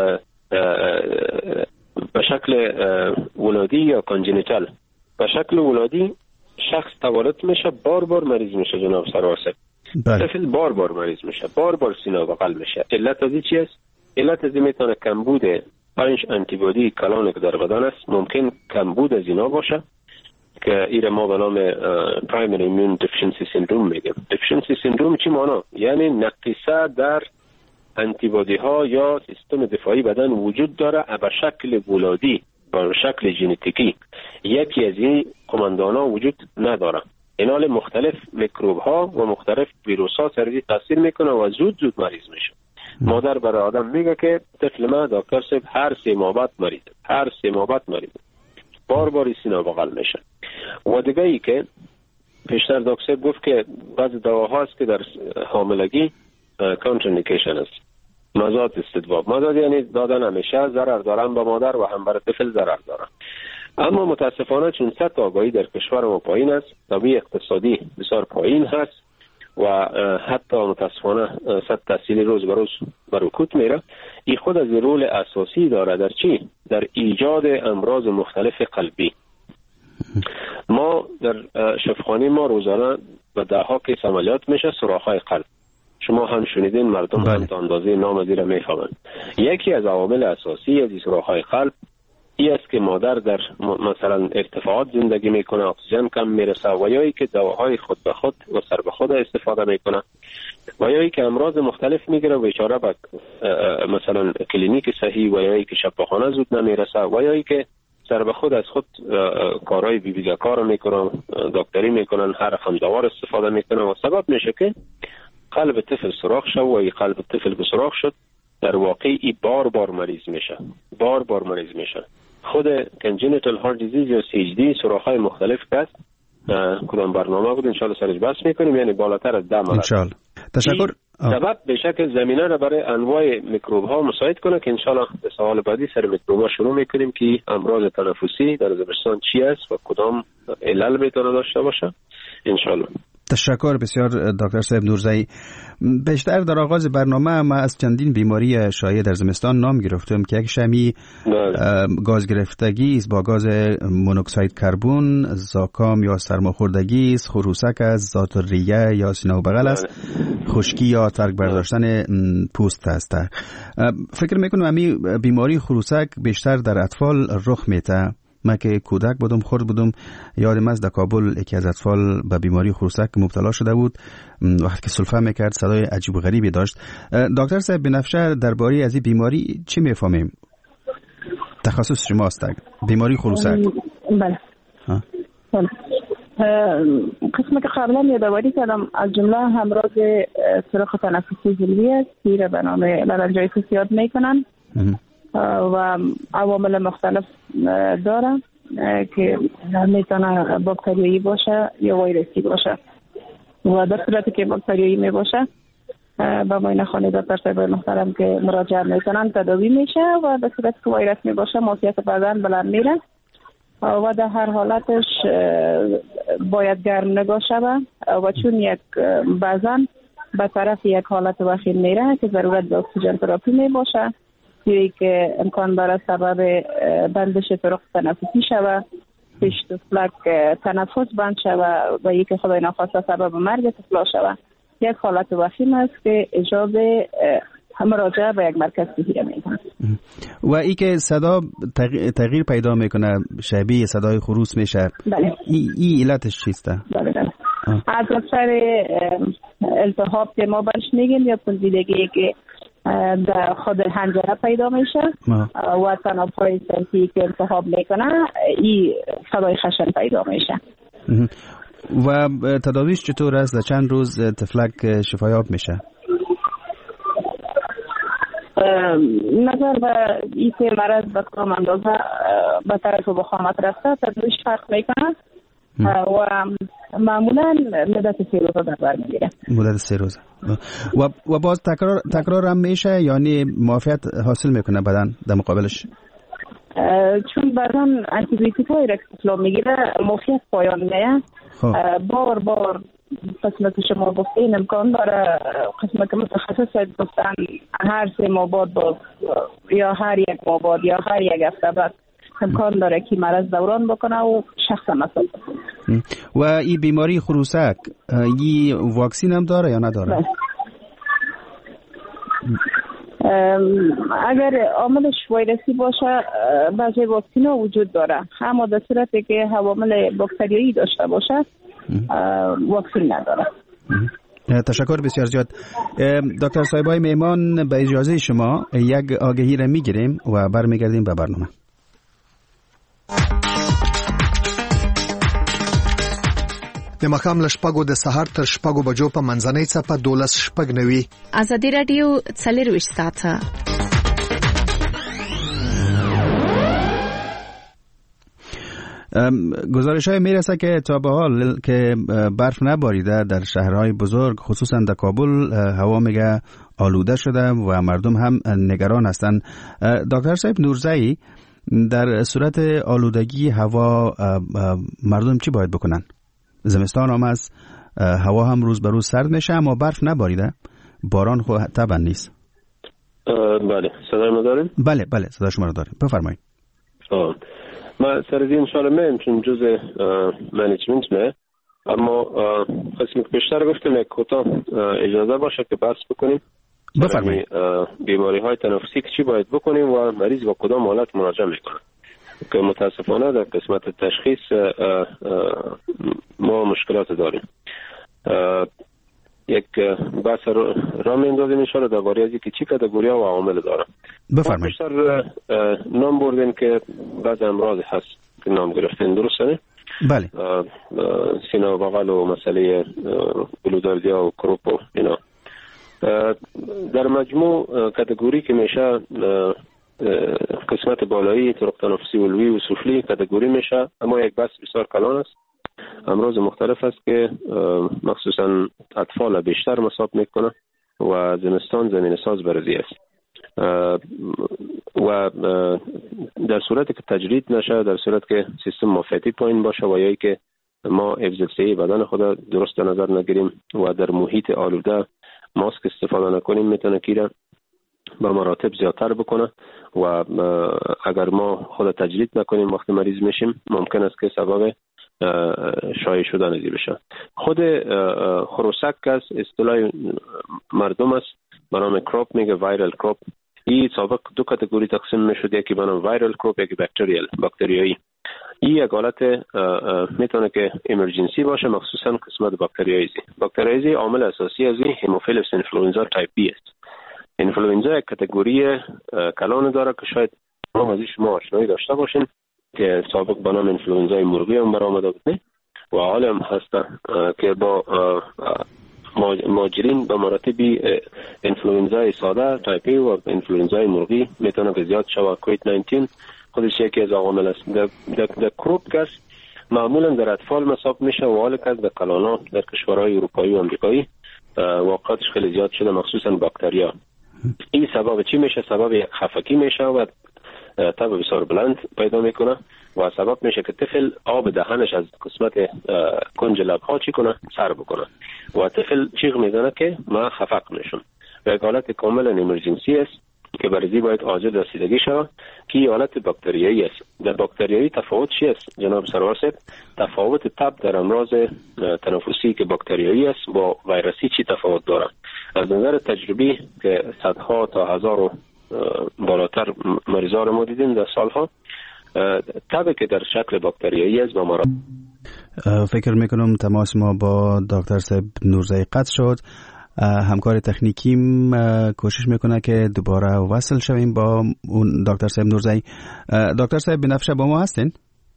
به شکل ولادی یا کانجنیتال، به شکل ولادی شخص توالد میشه، بار مریض میشه جناب سرورست. طفل بار مریض میشه، بار سینه و بغل میشه. علت از چی است؟ علت از میتونه کمبود 5 آنتیبادی کلان که در بدن است، ممکن کمبود از اینا باشه که ایره ما به نام پرایمری ایمیون دیفیشنسی سیندروم میگیم. دیفیشنسی سیندروم چی معنی؟ یعنی نقص در آنتیبادی ها یا سیستم دفاعی بدن وجود داره به شکل ولادی، به شکل ژنتیکی. یکی از این قماندانا وجود نداره. اینال مختلف میکروب ها و مختلف ویروس ها سر تاثیر میکنه و زود مریض میشه. مادر برای آدم میگه که طفل ما دکتر صاحب هر 3 ماه بعد مریض، بار سینه بغل میشه. و دیگه ای که پیشتر دکتر صاحب گفت که بعضی دواها هست که در حاملگی کانتراندیکیشن است، مضاد استدواب. مضاد یعنی دادن همیشه ضرر دارن به مادر و هم برای طفل ضرر دارن. اما متاسفانه چون سطح آگاهی در کشور ما پایین است، طبیعی اقتصادی بسیار پایین هست و حتی متاسفانه سطح تحصیلی روز به روز برکوت میره، این خود از رول اساسی داره در چی؟ در ایجاد امراض مختلف قلبی. ما در شفاخانه ما روزانه به ده‌ها کیس عملیات میشه سوراخ‌های قلب. شما هم شنیدین، مردم هم تا اندازه نام زیر میفهمند. یکی از عوامل اساسی از سوراخ‌های قلب این است که مادر در مثلا ارتفاعات زندگی میکنه، اکسیژن کم میرسه، و یا ای که دواهای خود به خود و سر به خود استفاده میکنه، و یا ای که امراض مختلف میگیره و بیچاره به مثلا کلینیک صحیح، و یا ای که شفاخانه زود نمیرسه، و یا ای که سر به خود از خود کارهای بیبیگه کار میکنن، دکتری میکنن، هر رقم دوا استفاده میکنن و سبب میشه که قلب طفل سوراخ شد. و این قلب طفل که سوراخ شد در واقع ای بار مریض میشه. خود congenital heart disease یا CHD سوراخ‌های مختلف هست. کدام برنامه بود انشالله سرش بحث میکنیم، یعنی بالاتر از 10 مرض انشالله. تشکر. سبب به شکل زمینه را برای انواع میکروب ها مساعد کنه که انشالله به سوال بعدی سر میکروب ها شروع میکنیم که امراض تنفسی در زمستان چی است و کدام علل میتونه داشته باشه. انشالله. تشکر بسیار دکتر صاحب نورزئی. بیشتر در آغاز برنامه ما از چندین بیماری شایع در زمستان نام گرفتم که یک شمی گاز گرفتگی است با گاز مونوکسید کربن، زکام یا سرماخوردگی است، خروسک است، ذات ریه یا سینه و بغل است، خشکی یا ترک برداشتن پوست است. فکر میکنم امی بیماری خروسک بیشتر در اطفال رخ میده. من که کودک بودم خرد بودم یادم است در کابل یکی از اطفال به بیماری خروسک مبتلا شده بود. وقتی که سلفه میکرد صدای عجیب و غریبی داشت. دکتر صاحب بنفشه درباره از این بیماری چی میفهمیم؟ تخصص شماست بیماری خروسک. بله. قسم که قبلا یادآوری کردم از جمله همراض سوراخ تنفسی ژیلوی است که به نام لارنجایتیس یاد میکنن و عوامل مختلف داره که میتونه باکتریایی باشه یا ویروسی باشه و در صورتی که باکتریایی می باشه با معاینه خانه دکتر صاحب محترم که مراجعه میکنن تداوی میشه و در صورتی که ویروس می باشه معافیت بدن بلند میره و در هر حالتش باید گرم نگاه شود و چون یک بعضن به طرف یک حالت وخیم میره که ضرورت به اکسیژن تراپی می باشه یکی که امکان داره سبب بندش طرق تنفسی شود، پیش طفلک تنفس بند شود و یکی خدای نخواسته سبب مرگ طفلا شود. یک حالت وخیم است که اجازه مراجعه به یک مرکز صحی میکنه. و ای که صدا تغییر پیدا میکنه شبیه صدای خروس میشه. بله. ای علتش چیسته؟ بله. از اثر التهاب که ما برش میگیم یا پوسیدگی که در خود حنجره پیدا میشه و تنابهای صوتی که التهاب میکنه این صدای خشن پیدا میشه. و تداویش چطور است؟ در چند روز طفلک شفایاب میشه؟ نظر به این که مرض به کدام اندازه به طرف بخامت رفته تداویش فرق میکنه و معمولا مدت 3 روزه در بر میگیره. مدت 3 روزه. و باز تکرار هم میشه یعنی معافیت حاصل میکنه بدن در مقابلش؟ چون بدن آنتی بیوتیک های رکسفلو میگیره معافیت پایان میه. بار قسمه که شما گفتین امکان داره قسمه که متخصص گفتن هر 3 ماه بعد یا هر 1 ماه بعد یا هر 1 هفته بعد امکان داره که مرض دوران بکنه و شخص مسئول بکنه. و این بیماری خروسک این واکسین هم داره یا نداره؟ اگر عاملش ویروسی باشه بعضی واکسین ها وجود داره، اما در صورتی که عوامل باکتریایی داشته باشه واکسین نداره. تشکر بسیار زیاد. دکتر صاحبای میمان به اجازه شما یک آگهی را میگیریم و برمیگردیم به برنامه. د مخام له شپږو د سهار تر شپږو بجو په منځنۍ څپه 12:09 ازادي رادیو 24 ساعته. گزارش‌های میرسه که تا به حال که برف نباریده در شهرهای بزرگ خصوصا در کابل هوا میگه آلوده شده و مردم هم نگران هستند. دکتر صاحب نورزئی در صورت آلودگی هوا مردم چی باید بکنن؟ زمستان هم است، هوا هم روز به روز سرد میشه اما برف نباریده، باران خو طبعا نیست. بله صدای ما داریم؟ بله صدای شما رو داریم، بفرمایید. ما سرزی انشاءالله میم چون جز منیجمنت نه، اما قسمی که بیشتر گفتیم یک کوتاه اجازه باشه که بحث بکنیم. بفرمایید. بیماری های تنفسی که چی باید بکنیم و مریض با کدام حالت مراجعه میکنه که متاسفانه در قسمت تشخیص ما مشکلات داریم. یک بحث را میندازیم انشاءالله درباره از اینکه چی کاتگوریا و عوامل داره. بفرمایید. بیشتر نام بردیم که بعض امراض هست که نام گرفتین، درسته نه؟ بله. سینه و بغل و مسئله بلودردیا و کروپ و اینا. در مجموع کاتگوری که میشه قسمت بالایی طرق تنفسی علوی و سفلی کاتگوری میشه، اما یک بحث بسیار کلان است. امراض مختلف است که مخصوصا اطفال بیشتر مصاب میکنه و زمستان زمین ساز برزی است و در صورتی که تجرید نشه، در صورت که سیستم معافیتی پایین باشه و یا که ما حفظ بدن خود درست در نظر نگیریم و در محیط آلوده ماسک استفاده نکنیم، میتونه که به مراتب زیادتر بکنه و اگر ما خود تجدید نکنیم وقتی مریض میشیم ممکن است که سبب شایع شدن ازی بشه. خود خروسک که اصطلاح مردم است به نام کروپ میگه، وایرال کروپ. این سابق دو کاتگوری تقسیم میشد، یکی به نام وایرال کروپ، یکی باکتریایی. این یک حالت میتونه که ایمرجنسی باشه، مخصوصا قسمت باکتریایی عامل اساسی از این هموفیلس اینفلوئنزا تایپ بی است. اینفلوئنزا یک کاتگوری کلان داره که شاید شما آشنایی داشته باشین که سابق به نام اینفلوئنزای مرغی هم برآمده بود و حال هم هست که با ماجرین به مراتب اینفلوئنزای ساده تایپ ای و اینفلوئنزای مرغی میتونه که زیاد شود. کووید 19 خودش یکی از عوامل است. در کروپ گس معمولا در اطفال مصاب میشه و حال که در کلانات در کشورهای اروپایی و امریکایی واقعاتش خیلی زیاد شده، مخصوصا باکتریا. این سبب چی میشه؟ سبب یک خفگی میشه و تب بسیار بلند پیدا میکنه و سبب میشه که طفل آب دهنش از قسمت کنج لبها چی کنه؟ سر بکنه و طفل چیغ میزنه که ما خفق میشم. و یک حالت کاملا ایمرجنسی است که برزی باید عاجل رسیدگی شود که این حالت باکتریایی است. در باکتریایی تفاوت چی است جناب سروار صاحب؟ تفاوت تب در امراض تنفسی که باکتریایی است با ویروسی چی تفاوت داره؟ از نظر تجربی که صدها تا هزار بالاتر مریضا رو ما دیدیم در سالها، تب که در شکل باکتریایی است با مرض. فکر میکنم تماس ما با دکتر صاحب نورزی قطع شد. همکار تکنیکیم کوشش میکنه که دوباره وصل شویم با اون دکتر صاحب نورزی. دکتر صاحب بنفشه با ما هستین؟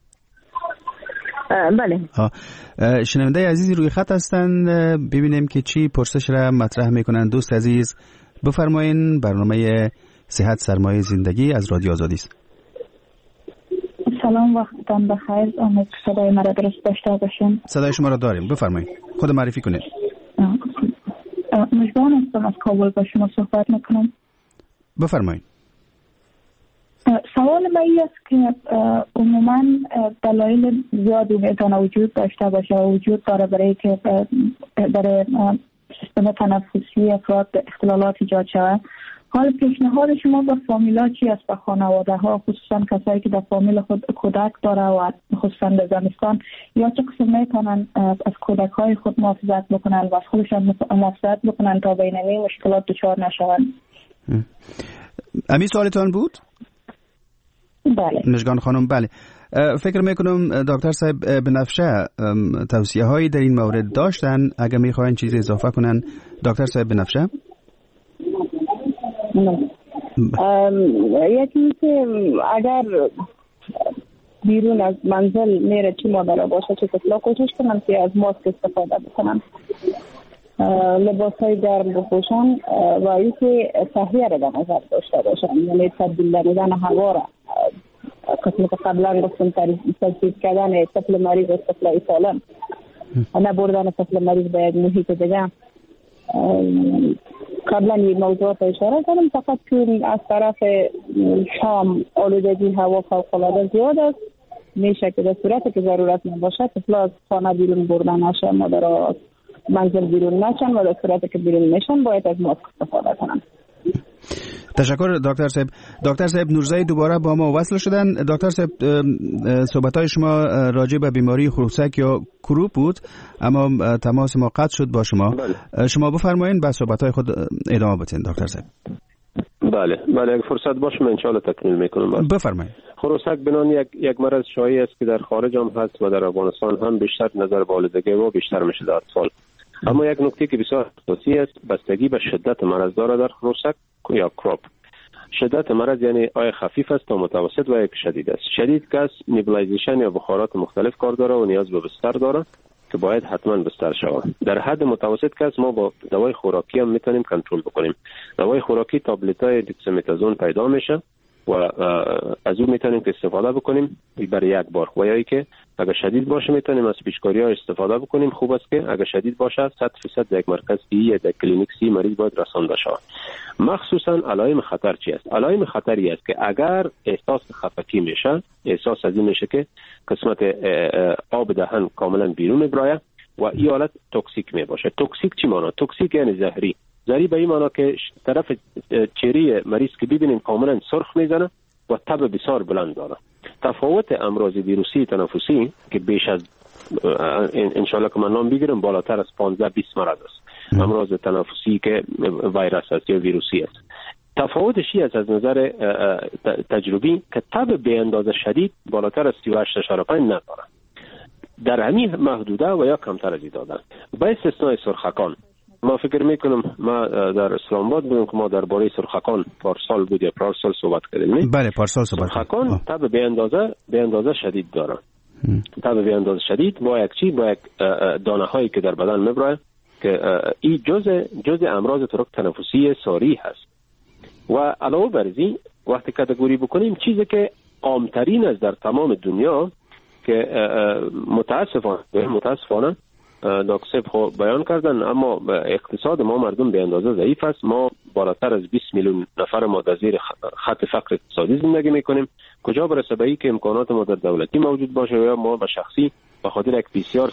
بله. شنونده عزیزی روی خط هستن، ببینیم که چی پرسش را مطرح میکنن. دوست عزیز بفرمایین. برنامه صحت سرمایه زندگی از رادیو آزادی است. سلام، وقتتان بخیر. امید صدای مرا درست داشته باشین. صدای شما را داریم، بفرمایید. خود معرفی کنید. مجبان هستم، از کابل با شما صحبت میکنم. بفرمایید. سوال من این است که عموما دلایل زیادی میتونه وجود داشته باشه و وجود داره برای که برای سیستم تنفسی افراد اختلالات ایجاد شود. حال پیشنهاد شما با فامیلا چی است؟ به خانواده ها، خصوصا کسایی که در فامیل خود کودک داره و خصوصا در زمستان، یا چه قسم میتونن از کودک های خود محافظت بکنن و از خودشان محافظت بکنن تا بین این مشکلات دچار نشوند؟ امی سوالتان بود؟ بله. مژگان خانم، بله. فکر میکنم دکتر صاحب بنفشه توصیه هایی در این مورد داشتن. اگر میخواین چیزی اضافه کنن دکتر صاحب بنفشه؟ یکی که اگر بیرون از منزل میره چی مادر باشه چه طفلا کوشش کنن که از ماسک استفاده بکنن، لباس های گرم بپوشن و اینکه تهویه را در نظر داشته باشن، یعنی تبدیل دادن هوا را قسمت قبلا گفتم ترتیب کردن طفل مریض و طفل سالم، نبردن طفل مریض به یک محیط دیگه. قبلا این موضوعات اشاره کردم، فقط که از طرف شام آلودگی هوا فوق‌العاده زیاد است، میشه که در صورتی که ضرورت نباشه طفلا از خانه بیرون بردن نشه، مادرها از منزل بیرون نشن و در صورتی که بیرون میشن باید از ماسک استفاده کنن. تشکر دکتر صاحب. دکتر صاحب نورزی دوباره با ما وصل شدن. دکتر صاحب صحبت‌های شما راجع به بیماری خروسک یا کروپ بود، اما تماس ما قطع شد با شما. بله. شما بفرمایید با صحبت‌های خود ادامه بدین دکتر صاحب. بله اگه فرصت باشه من ان شاء الله تکمیل میکنم. بفرمایید. خروسک بنان یک مرض شایع است که در خارج هم هست و در افغانستان هم بیشتر نظر بالادگی و بیشتر میشه در اطفال. اما یک نکته که بسیار اساسی است، بستگی به شدت مرض داره در خروسک یا کروپ. شدت مرض یعنی آیا خفیف است تا متوسط و یک شدید است. شدید که نیبلایزیشن یا بخارات مختلف کار داره و نیاز به بستر داره که باید حتما بستر شود. در حد متوسط که ما با دوای خوراکی هم میتونیم کنترل بکنیم. دوای خوراکی تابلت‌های دکسامتازون پیدا میشه و از اون میتونیم که استفاده بکنیم برای یک بار، و یا که اگر شدید باشه میتونیم از پیشکاری‌ها استفاده بکنیم. خوب است که اگر شدید باشه 100% در یک مرکز یا در کلینیک مریض باید رسانده شود. مخصوصا علائم خطر چی است؟ علائم خطری است که اگر احساس خفگی میشه، احساس از این میشه که قسمت آب دهن کاملا بیرون میبراید و این حالت توکسیک می باشه. توکسیک چی معنی؟ توکسیک یعنی زهری. زهری به این معنی که طرف چهره مریض که ببینیم کاملا سرخ میزنه و تب بسیار بلند داره. تفاوت امراض ویروسی تنفسی که بیش از انشالله که من نام بگیرم بالاتر از 15-20 مرض است. امراض تنفسی که ویروس است یا ویروسی است. تفاوتش است از نظر تجربی که تب به اندازه شدید بالاتر از 38.5 نداره. در همین محدوده و یا کمتر از این دادن. با استثنای سرخکان. ما فکر میکنم ما در اسلام آباد بودیم که ما درباره سرخکان پارسال بود یا پارسال صحبت کردیم. بله پارسال صحبت. سرخکان تب به اندازه شدید داره. تب به اندازه شدید با یک دانه هایی که در بدن میبره که این جزء امراض ترک تنفسی ساری هست. و علاوه بر این وقتی کاتگوری بکنیم چیزی که عامترین است در تمام دنیا که متاسفانه دکتر خو بیان کردن، اما اقتصاد ما مردم به اندازه ضعیف است. ما بالاتر از 20 میلیون نفر ما در زیر خط فقر اقتصادی زندگی میکنیم. کجا برسه به این که امکانات ما در دولتی موجود باشه یا ما به شخصی به خاطر یک PCR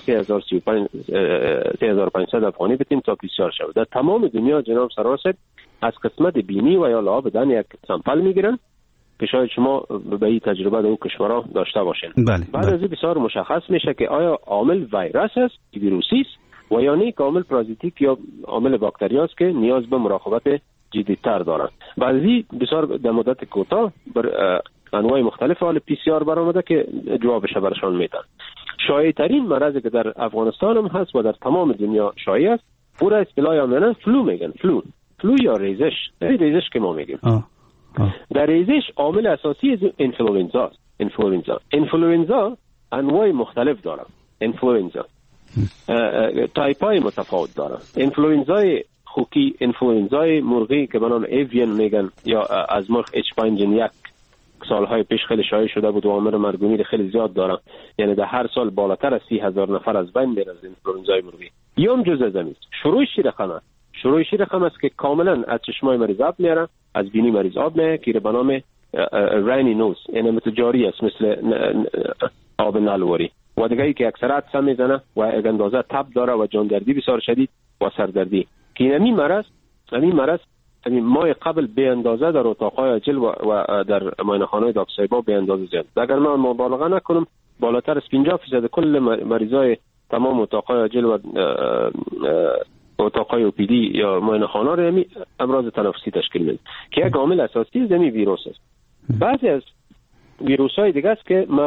3500 افغانی بتیم تا PCR شود. در تمام دنیا جناب سراسر از قسمت بینی و یا لعاب بدن یک سامپل میگیرن که شاید شما به این تجربه در اون کشورها داشته باشین. بعد از این بسیار مشخص میشه که آیا عامل ویروس است، ویروسی است و یا نه عامل پارازیتیک یا عامل باکتری است که نیاز به مراقبت جدی‌تر دارن. بعضی بسیار در مدت کوتاه بر انواع مختلف حال PCR برآمده که جوابش برشان میدن. شایع ترین مرضی که در افغانستان هم هست و در تمام دنیا شایع است، او را اصطلاحاً یعنی فلو میگن. فلو یا ریزش که ما میگیم. در ریزش عامل اساسی انفلوئنزا انواع مختلف داره. انفلوئنزا تایپای متفاوت داره. انفلوئنزای خوکی، انفلوئنزای مرغی که به نام ایوین میگن یا از مرغ H5N1 سالهای پیش خیلی شایع شده بود و عامل مرگومیر خیلی زیاد داره. یعنی در هر سال بالاتر از 30,000 نفر از بین میره از انفلوئنزای مرغی. یوم جزء زمین شروعش رقم است که کاملا از چشمای مریض آب میاره، از بینی مریض آب میاره که به نام رینی نوز، یعنی متجاری است مثل آب نلواری و دیگه ای که اکثرات سم میزنه و اندازه تب داره و جاندردی بسیار شدید و سردردی که این مرض ماه قبل به اندازه در اتاقهای عاجل و در معاینه‌خانه‌های داکسایبا به اندازه زیاد. اگر من مبالغه نکنم بالاتر از 50% کل مریضای تمام اتاقهای عاجل و اتاقهای OPD یا معاینه‌خانه رو امراض تنفسی تشکیل میده که یک عامل اساسی زمین ویروس است. بعضی از ویروس‌های دیگه است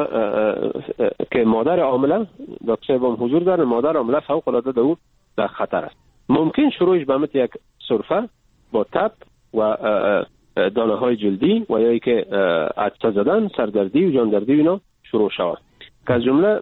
که مادر عامله دکتر با حضور داره، مادر عامله فوق‌العاده در خطر است. ممکن شروعش به مثل یک سرفه با تب و دانه‌های جلدی و یا که عطسه زدن، سردردی و جاندردی اینا شروع شود که از جمله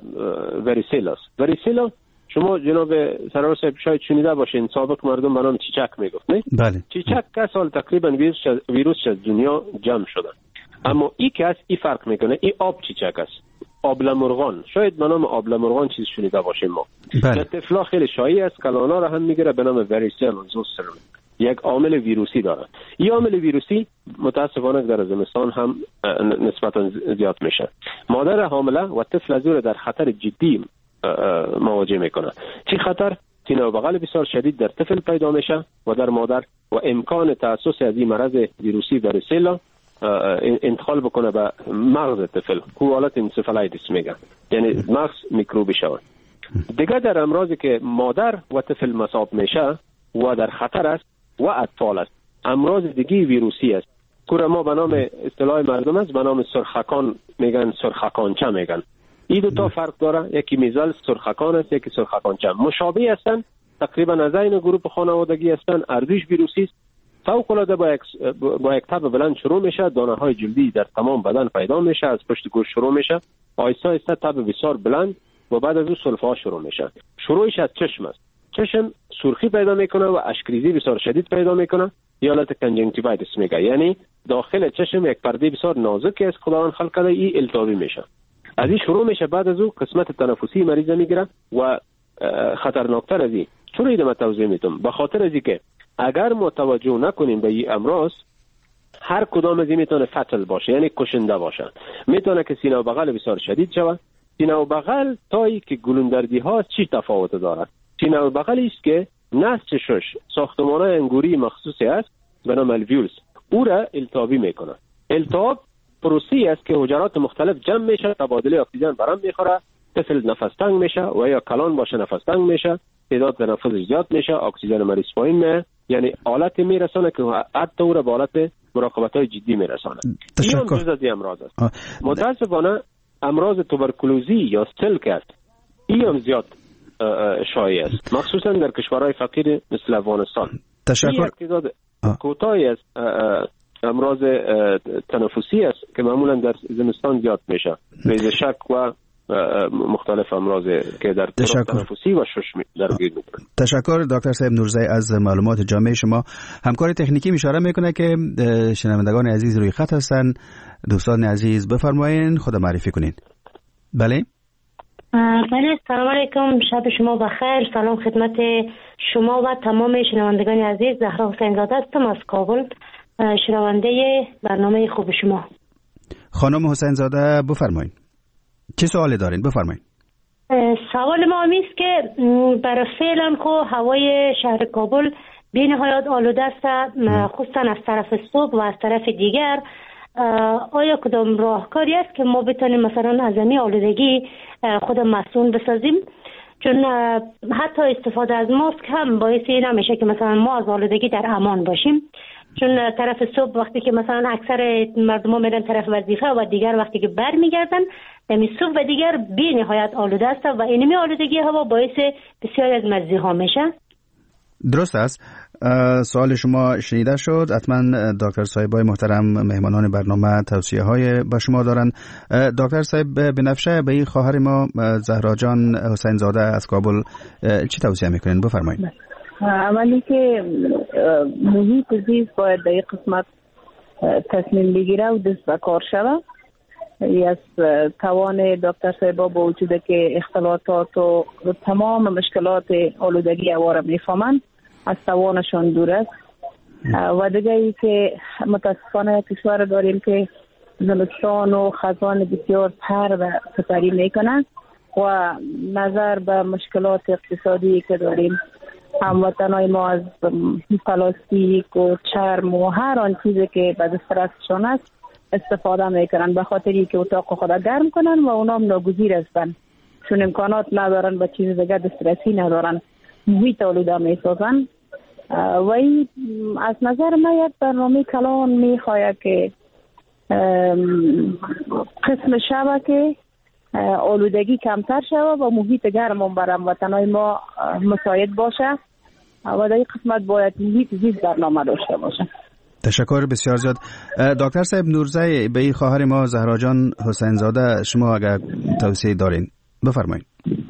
وریسیلا شما جناب سرور صاحب شاید شنیده باشین، سابق مردم به نام چیچک میگفت نه؟ بله. چیچک که سال تقریبا ویروس از دنیا جمع شده. اما این که است این فرق میکنه، این آب چیچک است. آبلمرغان شاید به نام آبلمرغان چیز شنیده باشیم ما. بله. طفلا خیلی شایع است، کلانا را هم میگیره به نام وریسیلا زوستر. یک عامل ویروسی داره. این عامل ویروسی متاسفانه در زمستان هم نسبتا زیاد میشه. مادر حامله و طفل از او در خطر جدی مواجه میکنه. چی خطر؟ سینه و بغل بسیار شدید در طفل پیدا میشه و در مادر و امکان تأسس از این مرض ویروسی واریسیلا انتقال بکنه به مغز طفل. او حالت انسفالایتیس میگن، یعنی مغز میکروبی شود. دیگه در امراضی که مادر و طفل مصاب میشه و در خطر است و اطفال است، امراض دیگه ویروسی است که ما به نام اصطلاح مردم است به نام سرخکان میگن، سرخکانچه میگن. این دو تا فرق داره، یکی میزل سرخکان است، یکی سرخکانچه. مشابه هستند، تقریبا از این گروه خانوادگی هستند، اردوش ویروسی است. فوق العاده با یک تب بلند شروع میشه، دانه های جلدی در تمام بدن پیدا میشه، از پشت گوش شروع میشه، آهسته آهسته تب بسیار بلند و بعد از اون سلفه ها شروع میشه. شروعش از چشم است. چشم سرخی پیدا میکنه و اشکریزی بسیار شدید پیدا میکنه، یا حالت کنجنکتیوایتیس میگه، یعنی داخل چشم یک پرده بسیار نازکی است خداوند خلق کرده، این التهابی میشه. از این شروع میشه، بعد از او قسمت تنفسی مریض میگیره و خطرناکتر از این چون ایده من توضیح میتونم، به خاطر از که اگر ما توجه نکنیم به این امراض، هر کدام از این میتونه فتل باشه، یعنی کشنده باشه. میتونه که سینه و بغل بسیار شدید شود. سینه و بغل تایی که گلوندردی ها چی تفاوت دارد؟ سینه و بغلی است که نسج شش ساختمان‌های انگوری مخصوصی است به نام الویولز، او را التهابی میکنه. التهاب پروسه‌ای است که حجرات مختلف جمع میشه، تبادل اکسیژن برام میخوره، طفل نفس تنگ میشه و یا کلان باشه نفس تنگ میشه، تعداد تنفس زیاد میشه، اکسیژن مریض پایین میره، یعنی حالت میرسونه که حتی او را به حالت مراقبت‌های جدی میرسونه. این جزء از امراض است. متاسفانه امراض توبرکلوزی یا سلک است، این هم زیاد شایع است، مخصوصا در کشورهای فقیر مثل افغانستان. تشکر. تعداد کوتاهی از امراض تنفسی است که معمولا در زمستان زیاد میشه، ریزه شک و مختلف امراض که در تنفسی و شش درگیر میکنه. تشکر دکتر صاحب نورزی از معلومات جامع شما. همکار تکنیکی اشاره میکنه که شنوندگان عزیز روی خط هستن. دوستان عزیز بفرمایید خود معرفی کنین. بله بله، سلام علیکم، شب شما بخیر. سلام خدمت شما و تمام شنوندگان عزیز. زهرا حسین زاده هستم از کابل، شنونده برنامه خوب شما. خانم حسین زاده بفرمایید، چه سوالی دارین؟ بفرمایید. سوال ما است که برای فعلا که هوای شهر کابل بی نهایت آلوده است، خصوصا از طرف صبح و از طرف دیگر، آیا کدام راهکاری است که ما بتونیم مثلا از این آلودگی خود مسئول بسازیم؟ چون حتی استفاده از ماسک هم باعث این نمیشه که مثلا ما از آلودگی در امان باشیم، چون طرف صبح وقتی که مثلا اکثر مردم ها میرن طرف وظیفه و دیگر وقتی که برمیگردن دمی صبح و دیگر بی نهایت آلوده است و اینمی آلودگی هوا باعث بسیاری از مریضی ها میشه. درست است. سوال شما شنیده شد. حتما دکتر صاحبای محترم مهمانان برنامه توصیه های با شما دارن. دکتر صاحب بنفشه به این خواهر ما زهرا جان حسین زاده از کابل چی توصیه میکنین؟ بفرمایید. اولی که محیط زیست باید در این قسمت تصمیم بگیره و دست به کار شود. از توان دکتر صاحبا با وجود که اختلاطات و تمام مشکلات آلودگی هوا را میفهمند، از توانشان دور است. و دیگه ای که متاسفانه کشور داریم که زمستان و خزان بسیار تر و سپری میکنند و نظر به مشکلات اقتصادی که داریم، هموطنای ما از پلاستیک و چرم و هر آن چیزی که به دسترسشان است استفاده میکنن، به خاطری که اتاق خود گرم کنن و اونا هم ناگزیر هستن چون امکانات ندارن و چیز دیگه دسترسی ندارن، محیط آلوده میسازن. و این از نظر من یک برنامه کلان میخواهد که قسم شود که آلودگی کمتر شود و محیط گرم هم بر هموطنای ما مساعد باشه و در این قسمت باید محیط زیست برنامه داشته باشه. تشکر بسیار زیاد. دکتر صاحب نورزی به این خواهر ما زهرا جان حسین زاده شما اگر توصیه دارین بفرمایید.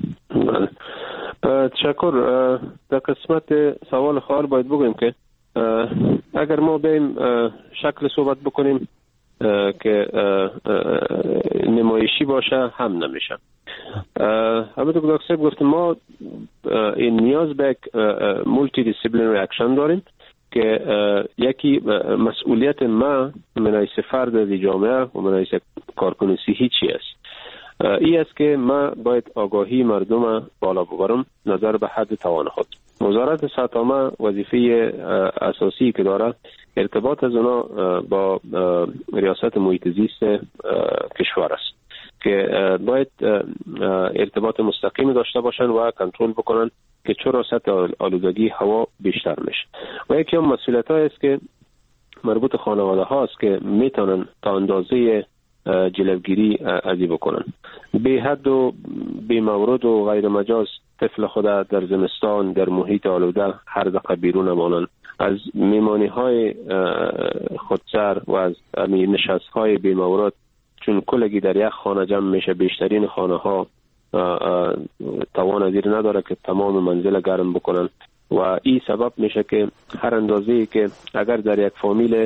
تشکر. در قسمت سوال خواهر باید بگویم که اگر ما بیم شکل صحبت بکنیم که نمایشی باشه هم نمیشه. همونطور که دکتر صاحب گفتم ما این نیاز به مولتی دیسیپلینری اکشن داریم که یکی مسئولیت ما من حیث فرد از جامعه و من حیث کارکن صحی چی است. این است که ما باید آگاهی مردم بالا ببرم نظر به حد توان خود. وزارت صحت عامه وظیفه اساسی که داره ارتباط از اونا با ریاست محیط زیست کشور است که باید ارتباط مستقیم داشته باشن و کنترل بکنن که چرا سطح آلودگی هوا بیشتر میشه. و یکی هم مسئولیت های است که مربوط خانواده هاست که میتونن تا اندازه جلوگیری از این بکنن. بی حد و بی مورد و غیر مجاز طفل خود در زمستان در محیط آلوده هر دقیقه بیرون نمانن، از میمانی های خودسر و از نشست های بی مورد، چون کلگی در یک خانه جمع میشه، بیشترین خانه ها توان ازیر نداره که تمام منزل گرم بکنن و این سبب میشه که هر اندازه‌ای که اگر در یک فامیل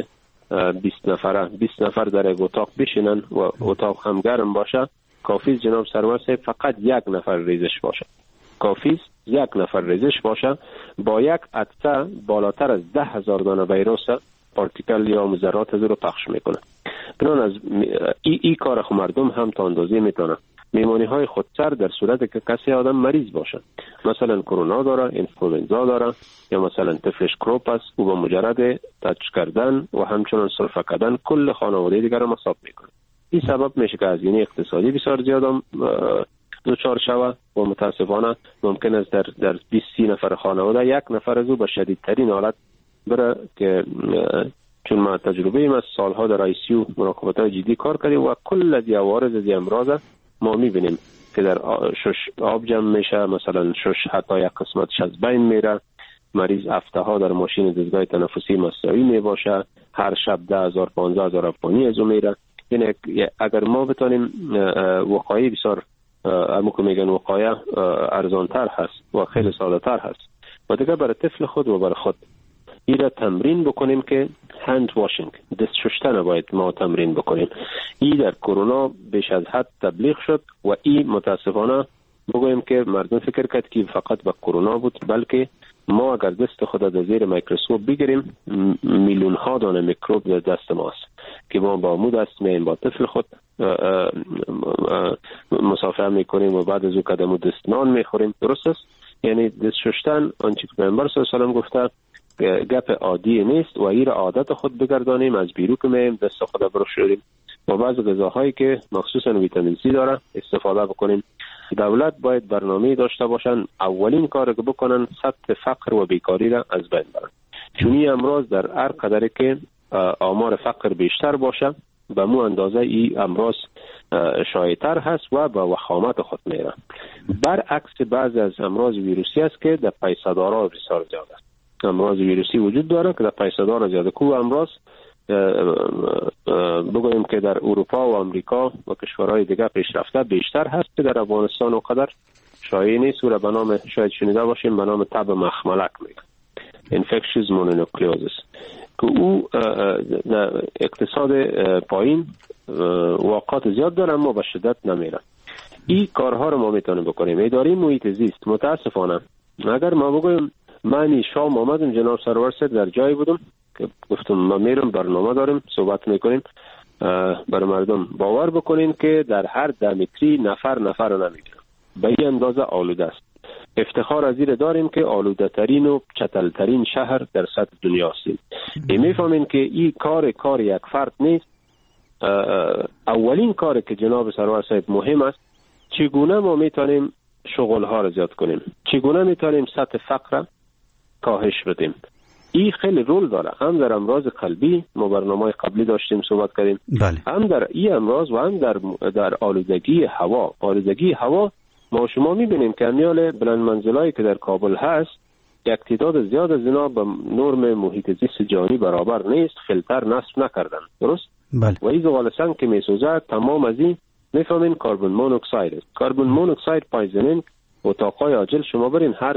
20 نفر در یک اتاق بشینن و اتاق هم گرم باشه، کافی است جناب سرور صاحب فقط یک نفر ریزش باشه. کافی است یک نفر ریزش باشه با یک عدسه بالاتر از 10,000 دانه ویروس پارتیکل یا مذرات از رو پخش میکنه. بنابراین از این کار خود مردم هم تا اندازه میتونه میمانی های خودسر در صورتی که کسی آدم مریض باشه، مثلا کرونا داره، اینفلوئنزا داره، یا مثلا تفلش کروپ است، او با مجرد تچ کردن و همچنان سرفه کردن کل خانواده دیگر را مصاب میکنه. این سبب میشه که هزینه اقتصادی بسیار زیاد دوچار شود و متاسفانه ممکن است در 20-30 نفر خانواده یک نفر از او به شدیدترین حالت بره که چون ما تجربه ایم از سالها در ICU مراقبت های جدی کار کردیم و کل از عوارض از امراض ما میبینیم که در شش آب جمع میشه، مثلا شش حتی یک قسمتش از بین میره، مریض هفته ها در ماشین دستگاه تنفسی مصنوعی میباشه، هر شب 10,000-15,000 افغانی از اون میره. یعنی اگر ما بتانیم وقایع بسیار همون که میگن وقایع ارزانتر هست و خیلی ساده تر هست و دیگه برای طفل خود و برای خود این را تمرین بکنیم که هند واشنگ، دست شستن باید ما تمرین بکنیم. این در کرونا بیش از حد تبلیغ شد و این متاسفانه بگویم که مردم فکر کرد که فقط به کرونا بود، بلکه ما اگر دست خود در زیر میکروسکوپ بگیریم میلیون ها دانه میکروب در دست ماست که ما با مو دست میایم با طفل خود مصافحه میکنیم و بعد از او قدم و دست نان میخوریم. درست است؟ یعنی دست شستن آنچه که پیامبر صلی الله علیه و آله گفته گپ عادی نیست و این را عادت خود بگردانیم، از بیرون که میایم دست خود بروشوریم و بعض غذاهایی که مخصوصا ویتامین C داره استفاده بکنیم. دولت باید برنامه داشته باشن اولین کار که بکنن سطح فقر و بیکاری را از بین برن، چون این امراض در هر قدری که آمار فقر بیشتر باشه به مو اندازه این امراض شایع‌تر هست و به وخامت خود میره. برعکس بعضی از امراض ویروسی است که در پیسه‌دارا بسیار زیاد است. امراض ویروسی وجود داره که در پیسه‌دارا زیاده. کو امراض بگویم که در اروپا و امریکا و کشورهای دیگه پیشرفته بیشتر هست که در افغانستان و قدر شایع نیست و به نام شاید شنیده باشیم به نام تب مخملک میگن، infectious mononucleosis، که او اقتصاد پایین واقعات زیاد داره اما به شدت نمیره. این کارها رو ما میتونیم بکنیم. اداره محیط زیست متاسفانه اگر ما بگویم من شام آمدم جناب سرور صاحب در جایی بودم که گفتم ما میرم برنامه داریم صحبت میکنیم برای مردم باور بکنین که در هر 10 متری نفر رو نمیگیرم. به این اندازه آلوده است. افتخار از این داریم که آلوده ترین و چتل ترین شهر در سطح دنیا هستیم. میفهمین که این کار یک فرد نیست. اولین کاری که جناب سرور صاحب مهم است چگونه ما میتونیم شغل ها رو زیاد کنیم، چگونه میتونیم سطح فقر کاهش بدیم. این خیلی رول داره، هم در امراض قلبی ما برنامه قبلی داشتیم صحبت کردیم، بله. هم در این امراض و هم در آلودگی هوا ما شما میبینیم که امیال بلند منزلایی که در کابل هست یک تعداد زیاد از اینا به نرم محیط زیست جهانی برابر نیست، فیلتر نصب نکردن. درست؟ بله. و این زغال سنگ که میسوزه تمام از این میفهمین کربن مونوکساید است. کربن مونوکساید پایزنینگ اتاقای عاجل شما برین هر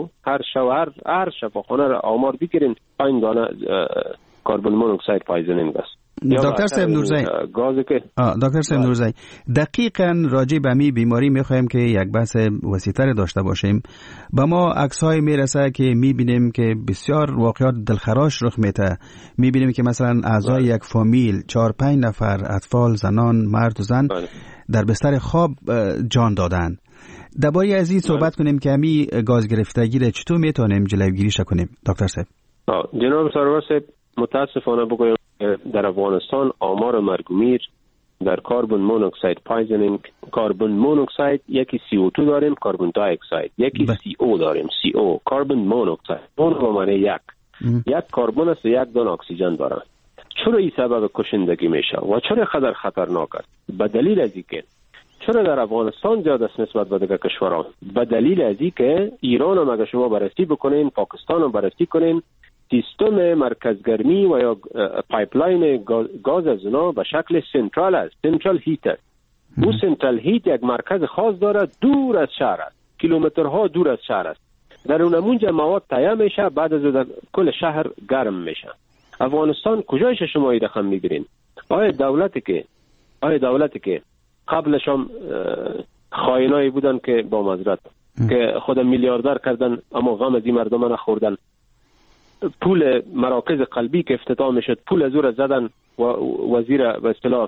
شفاخانه را آمار بگیرین 5 دانه کربن مونوکساید پایزنینگ است. دکتر صاحب نورزی دکتر صاحب نورزی دقیقاً راجع به می بیماری میخوایم که یک بحث وسیع‌تر داشته باشیم. به ما عکس‌های میرسه که میبینیم که بسیار واقعات دلخراش رخ میده. میبینیم که مثلا اعضای یک فامیل 4-5 نفر اطفال، زنان، مرد و زن در بستر خواب جان دادن. درباره از این صحبت کنیم که همی گاز گرفتگی را چطور میتونیم جلوگیریش کنیم دکتر صاحب؟ جناب سرور صاحب متاسفانه بگویم در افغانستان آمار مرگ و میر در کربن مونوکساید پایزنینگ، کربن مونوکساید یکی CO2 داریم، کربن دی اکساید یکی CO داریم، CO کربن مونوکساید. اون به معنی یک کربن است و یک دانه اکسیژن داره. چرا این سبب کشندگی میشه و چرا خطر خطرناک است؟ به دلیل از اینکه چرا در افغانستان زیاد است نسبت به دیگر کشورها؟ به دلیل از اینکه ایران هم اگر شما بررسی بکنین، پاکستان هم بررسی کنین، سیستم مرکزگرمی و یا پایپلاین گاز از اونا به شکل سنترال است، سنترال هیت است. او سنترال هیت یک مرکز خاص داره، دور از شهر است، کیلومترها دور از شهر است. در اونجا مواد تهیه میشه، بعد از کل شهر گرم میشه. افغانستان کجایش شما این رقم میگیرین؟ آیا دولتی که قبلش هم خائنایی بودن که با معذرت که خود میلیاردر کردن اما غم از این مردم نخوردن، پول مراکز قلبی که افتتاح میشد پول زور زدن و وزیر به اصطلاح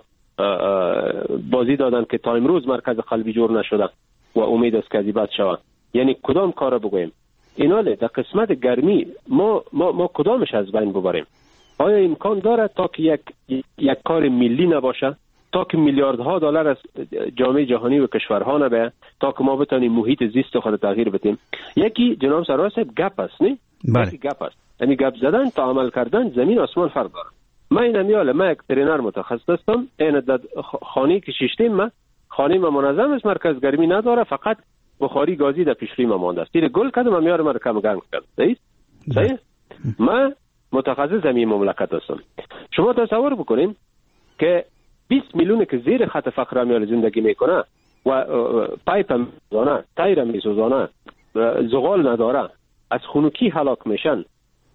بازی دادن که تا امروز مرکز قلبی جور نشده و امید است که از این بعد شود. یعنی کدام کار بگویم؟ ایناله در قسمت گرمی ما کدامش از بین ببریم؟ آیا امکان داره تا که یک کار ملی نباشه، تا که میلیاردها دلار از جامعه جهانی و کشورها نبه، تا که ما بتونیم محیط زیست خود تغییر بدیم؟ یکی جناب سروار صاحب گپ است، نه؟ بله. گپ است. یعنی گپ زدن تا عمل کردن زمین آسمان فرق داره. من یک ترینر متخصص هستم. این در خانه که شیشتیم خانه ما منظم است، مرکز گرمی نداره، فقط بخاری گازی در پیشروی ما مانده است. تیر گل کردم میاره من کم گرم کرد. صحیح؟ من متخصص همین مملکت هستم. شما تصور بکنین که 20 میلیون که زیر خط فقر میال زندگی میکنه و پایپ میزنه، تایر میسوزانه، زغال نداره، از خنکی هلاک میشن.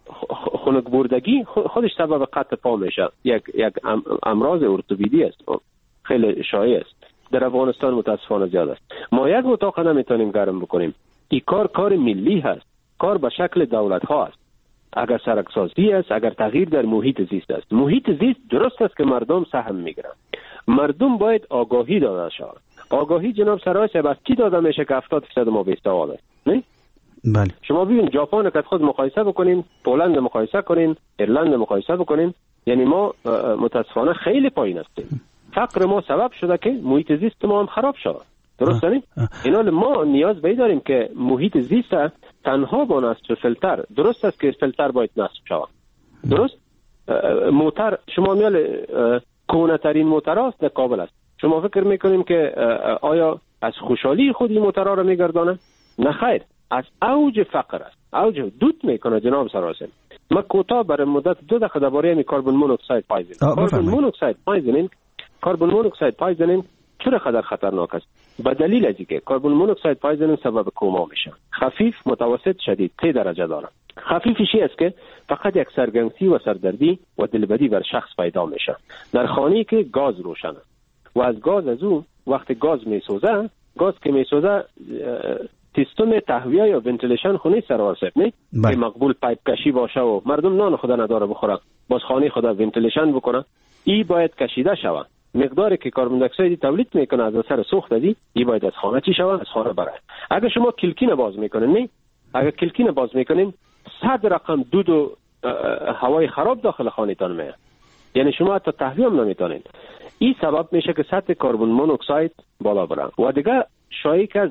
خنک بردگی خودش سبب قطع پا میشه. یک امراض ارتوپدی است، خیلی شایع است. در افغانستان متاسفانه زیاد است. ما یک اتاق نمیتونیم گرم بکنیم. این کار ملی هست، کار به شکل دولت ها است. اگر سرکسازی است، اگر تغییر در محیط زیست است. محیط زیست درست است که مردم سهم میگیرن. مردم باید آگاهی داده شود. آگاهی جناب سرای صاحب از کی داده میشه که 70% ما بی‌سواد است؟ نه؟ بله. شما ببین ژاپن که خود مقایسه بکنین، پولند مقایسه کنین، ایرلند مقایسه بکنین، یعنی ما متاسفانه خیلی پایین هستیم. فقر ما سبب شده که محیط زیست ما هم خراب شود. درست نه؟ اینا ما نیاز به داریم که محیط زیست تنها با نصب فیلتر، درست است که فیلتر باید نصب شود. درست؟ موتر شما میال کهنه‌ترین موتر است در کابل است. شما فکر میکنیم که آیا از خوشحالی خودی موترها را میگردانه؟ نه خیر، از اوج فقر است. اوج دود میکنه جناب سراسر. ما کوتاه برای مدت 2 دقیقه درباره می کربن مونوکساید پایزنینگ کربن مونوکساید پایزنینگ چرا خطر خطرناک است؟ به دلیل از اینکه کربن مونوکساید پایزنینگ سبب کوما میشه. خفیف، متوسط، شدید 3 درجه داره. خفیفش است که فقط یک سرگرمی و سردردی و دلبدی بر شخص پیدا میشه در خانه‌ای که گاز روشنه و از گاز از او وقتی گاز میسوزه، گاز که میسوزه سیستم تهویه یا ونتیلیشن خونه سروار صاحب نه که مقبول پایپ کشی باشه و مردم نان خدا نداره بخوره، باز خانه خدا ونتیلیشن بکنه. این باید کشیده شود. مقداری که کربن دی اکساید تولید میکنه از اثر سوخت ازی، این باید از خانه چی شود؟ از خانه بره. اگر شما کلکین باز میکنین، نه اگر کلکین باز میکنین 100 رقم دود و هوای خراب داخل خانه تان میاد. یعنی شما حتی تهویه هم نمیتونین. این سبب میشه که سطح کربن مونوکساید بالا بره. و دیگه شایع از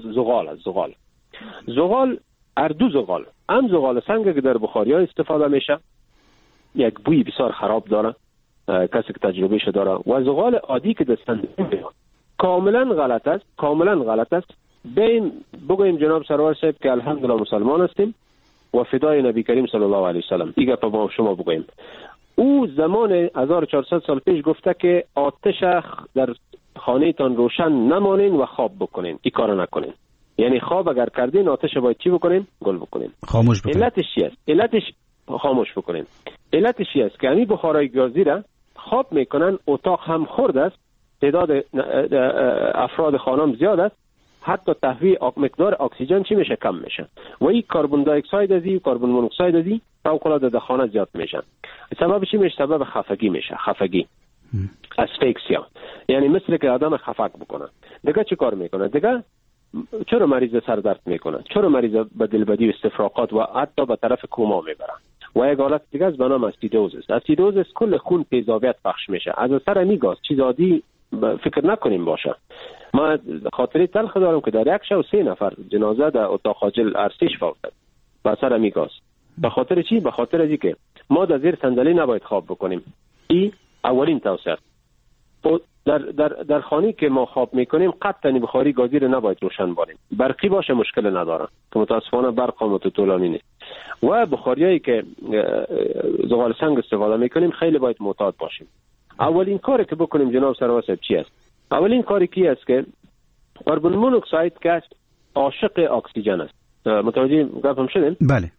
زغال اردو زغال هم زغال سنگ که در بخاری‌ها استفاده میشه، یک بوی بسیار خراب داره، کسی که تجربه شده داره. و زغال عادی که دستند کاملا غلط است. بگویم جناب سرور صاحب که الحمدلله مسلمان هستیم و فدای نبی کریم صلی الله علیه وسلم. دیگه با شما بگویم او زمان 1400 سال پیش گفته که آتش در خانه تان روشن نمانین و خواب بکنین. این کارو نکنین. یعنی خواب اگر کردین آتش باید چی بکنین؟ گل بکنین. خاموش بکنین. علتش خاموش بکنین. علتش است که همین بخارای گازی را خواب میکنن، اتاق هم خرد است، تعداد افراد خانم زیاد است، حتی تهویه مقدار اکسیژن چی میشه؟ کم میشه. و این کربن دی اکساید و کربن مونوکساید فوق العاده در خانه زیاد میشن. سبب چی میشه؟ سبب خفگی میشه. خفگی، اسفکسیا، یعنی مثل که آدم خفق بکنه. دیگه چی کار میکنه؟ دیگه چرا مریض سردرد میکنه؟ چرا مریض به دلبدی و استفراغات و حتی به طرف کوما میبره؟ و یک حالت دیگه از به نام اسیدوزیس. اسیدوزیس کل خون تیزابیت پخش میشه. از اثر میگاز چیز عادی فکر نکنیم باشه. ما خاطری تلخ دارم که در یک شب 3 نفر جنازه در اتاق عاجل ارتش فوت کرد به اثر میگاز. به خاطر چی؟ به خاطر از اینکه ما در زیر صندلی نباید خواب بکنیم. این اولین توصیه است. در خانه که ما خواب میکنیم قطعا بخاری گازی رو نباید روشن باریم. برقی باشه مشکل نداره که متاسفانه برق مدت طولانی نیست. و بخاریایی که زغال سنگ استفاده میکنیم خیلی باید معتاد باشیم. اولین کاری که بکنیم جناب سروار صاحب چی است؟ اولین کاری کی است که کربن مونوکساید که عاشق اکسیژن است. متوجه گفتم شدین؟ بله.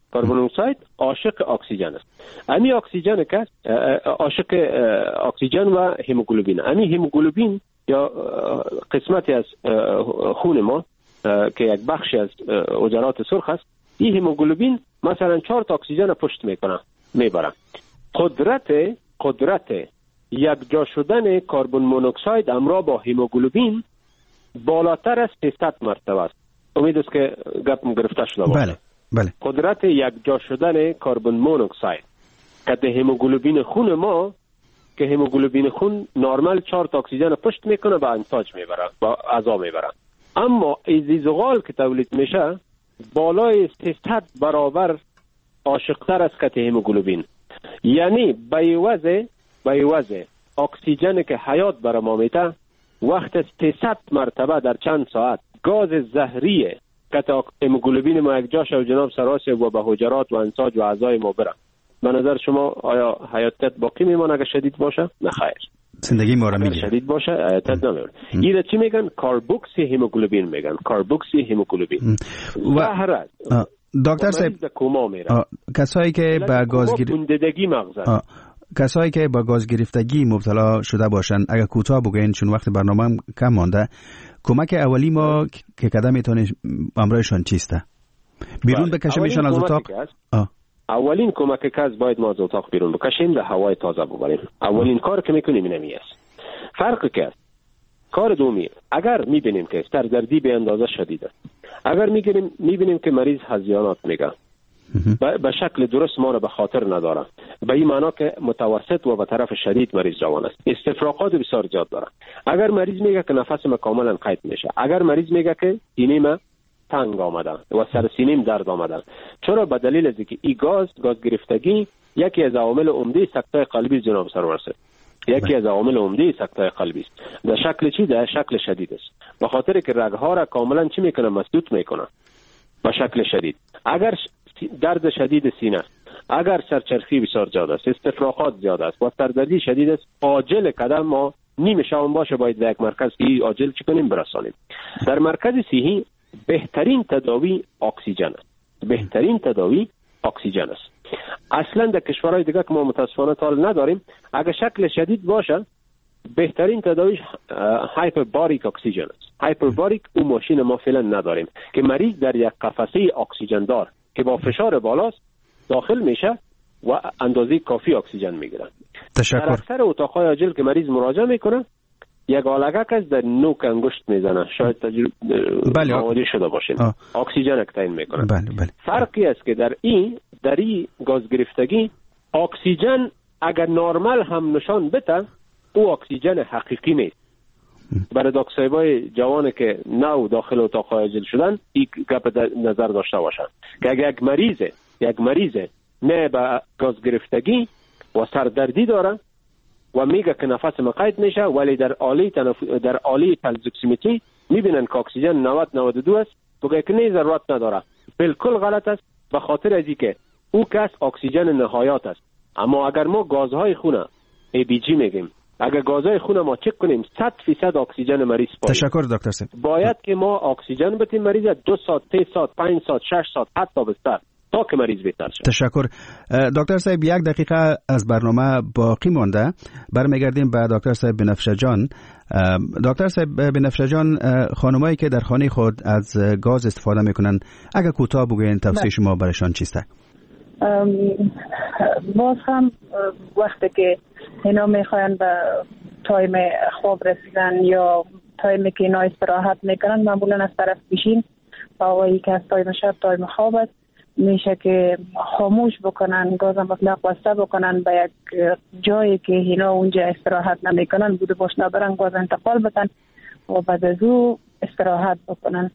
کربن مونوکساید عاشق اکسیژن است. امی اکسیژن که عاشق اکسیژن و هموگلوبین. امی هموگلوبین یا قسمتی از خون ما که یک بخشی از عضلات سرخ است، این هموگلوبین مثلا 4 تا اکسیژن پشت میبره. قدرت یک جا شدن کربن مونوکساید همراه با هموگلوبین بالاتر از 300 مرتبه است. امید است که گپم گرفته شده باشه. بله. قدرت یک جا شدن کربن مونوکساید که هموگلوبین خون ما، که هموگلوبین خون نرمال 4 تا اکسیژن پشت میکنه با انتاج میبره، با اعضا میبره. اما ایزیزغال که تولید میشه بالای 300 برابر عاشقتر از کت هموگلوبین. یعنی به عوض اکسیژن که حیات برای ما میده، وقت 300 مرتبه در چند ساعت گاز زهریه که هموگلوبین ما یک جا شو جناب سراسه و به حجرات و انساج و اعضای ما بره. به نظر شما آیا حیاتت باقی میمونه اگر شدید باشه؟ نه خیر. زندگی ما رو میگیره. شدید باشه حیاتت نمیمونه. این چی میگن؟ کاربوکسی هموگلوبین میگن. کاربوکسی هموگلوبین. زهر دکتر صاحب کوما میره. کسایی که با گازگیری مغز، کسایی که با گازگرفتگی مبتلا شده باشن، اگر کوتاه بگین چون وقت برنامه کم مانده، کمک اولی ما که قدم میتونه امرایشان چیسته؟ بیرون بکشیمشان از اتاق؟ اولین کمک کس باید ما از اتاق بیرون بکشیم، در هوای تازه ببریم. اولین کار که میکنیم اینمی است. فرق که است. کار دومی، اگر میبینیم که سردردی به اندازه شدید است، اگر میبینیم که مریض هذیانات میگه، به شکل درست ما را به خاطر نداره، به این معنا که متوسط و به طرف شدید مریض جوان است، استفراغات بسیار زیاد داره. اگر مریض میگه که نفس ما کاملا قطع میشه، اگر مریض میگه که سینه ما تنگ آمده و سر سینیم درد آمده، چرا؟ به دلیل از اینکه این گاز گرفتگی یکی از عوامل عمده سکته قلبی جناب سرور است. یکی از عوامل عمده سکته قلبی است. در شکل چی؟ در شکل شدید است. به خاطر که رگ‌ها را کاملا چی میکنه؟ مسدود میکنه به شکل شدید. اگر درد شدید سینه، اگر سرچرخی بسیار زیاد است، استفراغات زیاد است و سردردی شدید است، عاجل قدم ما نیمه شام باشه باید به یک مرکز صحی عاجل چی کنیم؟ برسانیم. در مرکز صحی بهترین تداوی اکسیژن است. بهترین تداوی اکسیژن است. اصلا در کشورهای دیگه که ما متاسفانه تال نداریم، اگر شکل شدید باشه بهترین تداویش هایپرباریک اکسیژن است. هایپرباریک او ماشین ما فعلا نداریم که مریض در یک قفسه اکسیژن دار که با فشار بالاست داخل میشه و اندازه کافی اکسیژن میگیره. در اکثر اتاقهای عاجل که مریض مراجعه میکنه، یک آلگک از در نوک انگشت میزنه، شاید مواجه شده باشین، اکسیژن تعیین میکنه. فرقی است که در این گاز گرفتگی اکسیژن اگر نرمال هم نشان بده، او اکسیژن حقیقی نیست. برای دکترای جوان که نو داخل اتاق عاجل شدن این گپ در نظر داشته باشن که اگر یک مریض نه به گاز گرفتگی و سردردی داره و میگه که نفس ما قید میشه، ولی در آله پلس اکسیمتری میبینن که اکسیژن 90-92 است، بگه که نه ضرورت نداره. بالکل غلط است، به خاطر از اینکه او کس اکسیژن نهایت است. اما اگر ما گازهای خونه ABG میگیم، اگر گازهای خون ما چک کنیم 100% اکسیژن مریض پایین. تشکر دکتر صاحب. باید که ما اکسیژن بدیم مریض 2 ساعت 3 ساعت 5 ساعت 6 ساعت حتی بیشتر تا که مریض بهتر شه. تشکر دکتر صاحب. 1 دقیقه از برنامه باقی مانده، برمیگردیم به دکتر صاحب بنفشه جان. دکتر صاحب بنفشه جان، خانمایی که در خانه خود از گاز استفاده میکنن، اگر کوتاه بگوین توصیه شما برایشان چیسته؟ باز هم وقتی که اینا میخواین به تایم خواب رسیدن یا تایمی که اینا استراحت میکنن، معمولا از طرف پیشین آقایی که از تایم شب تایم خواب است، میشه که خاموش بکنن، گاز مطلق بسته بکنن به یک جایی که اینا اونجا استراحت نمیکنن، بوده باش نبرن، گاز انتقال بدن و بعد از او استراحت بکنن.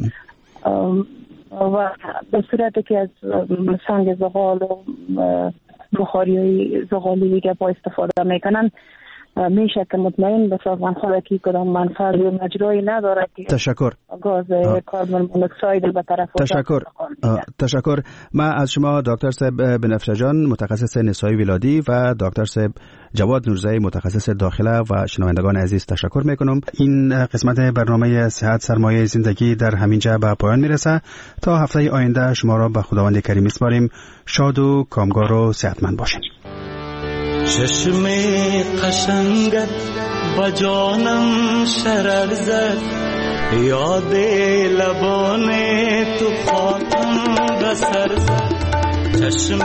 و به صورتی که از سنگ زغال و بخاری زغالی دیگه با استفاده میکنن، میشه که مطمئن بسازن خود که کدام منفعت و مجرایی نداره که تشکر گاز کربن مونوکساید به طرف تشکر. من از شما دکتر صاحب بنفشه جان متخصص نسای ولادی و دکتر صاحب جواد نورزی متخصص داخله و شنوندگان عزیز تشکر میکنم. این قسمت برنامه صحت سرمایه زندگی در همینجا به پایان میرسه. تا هفته آینده شما را به خداوند کریم میسپاریم. شاد و کامگار و صحتمند باشین. چشم قشنگت با جانم شرر زد، یاد لبان تو خاطم بسر زد. چشم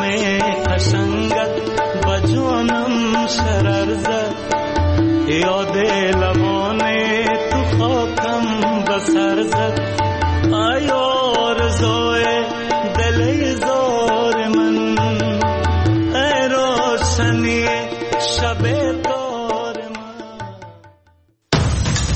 قشنگت با جانم شرر زد، یاد لبان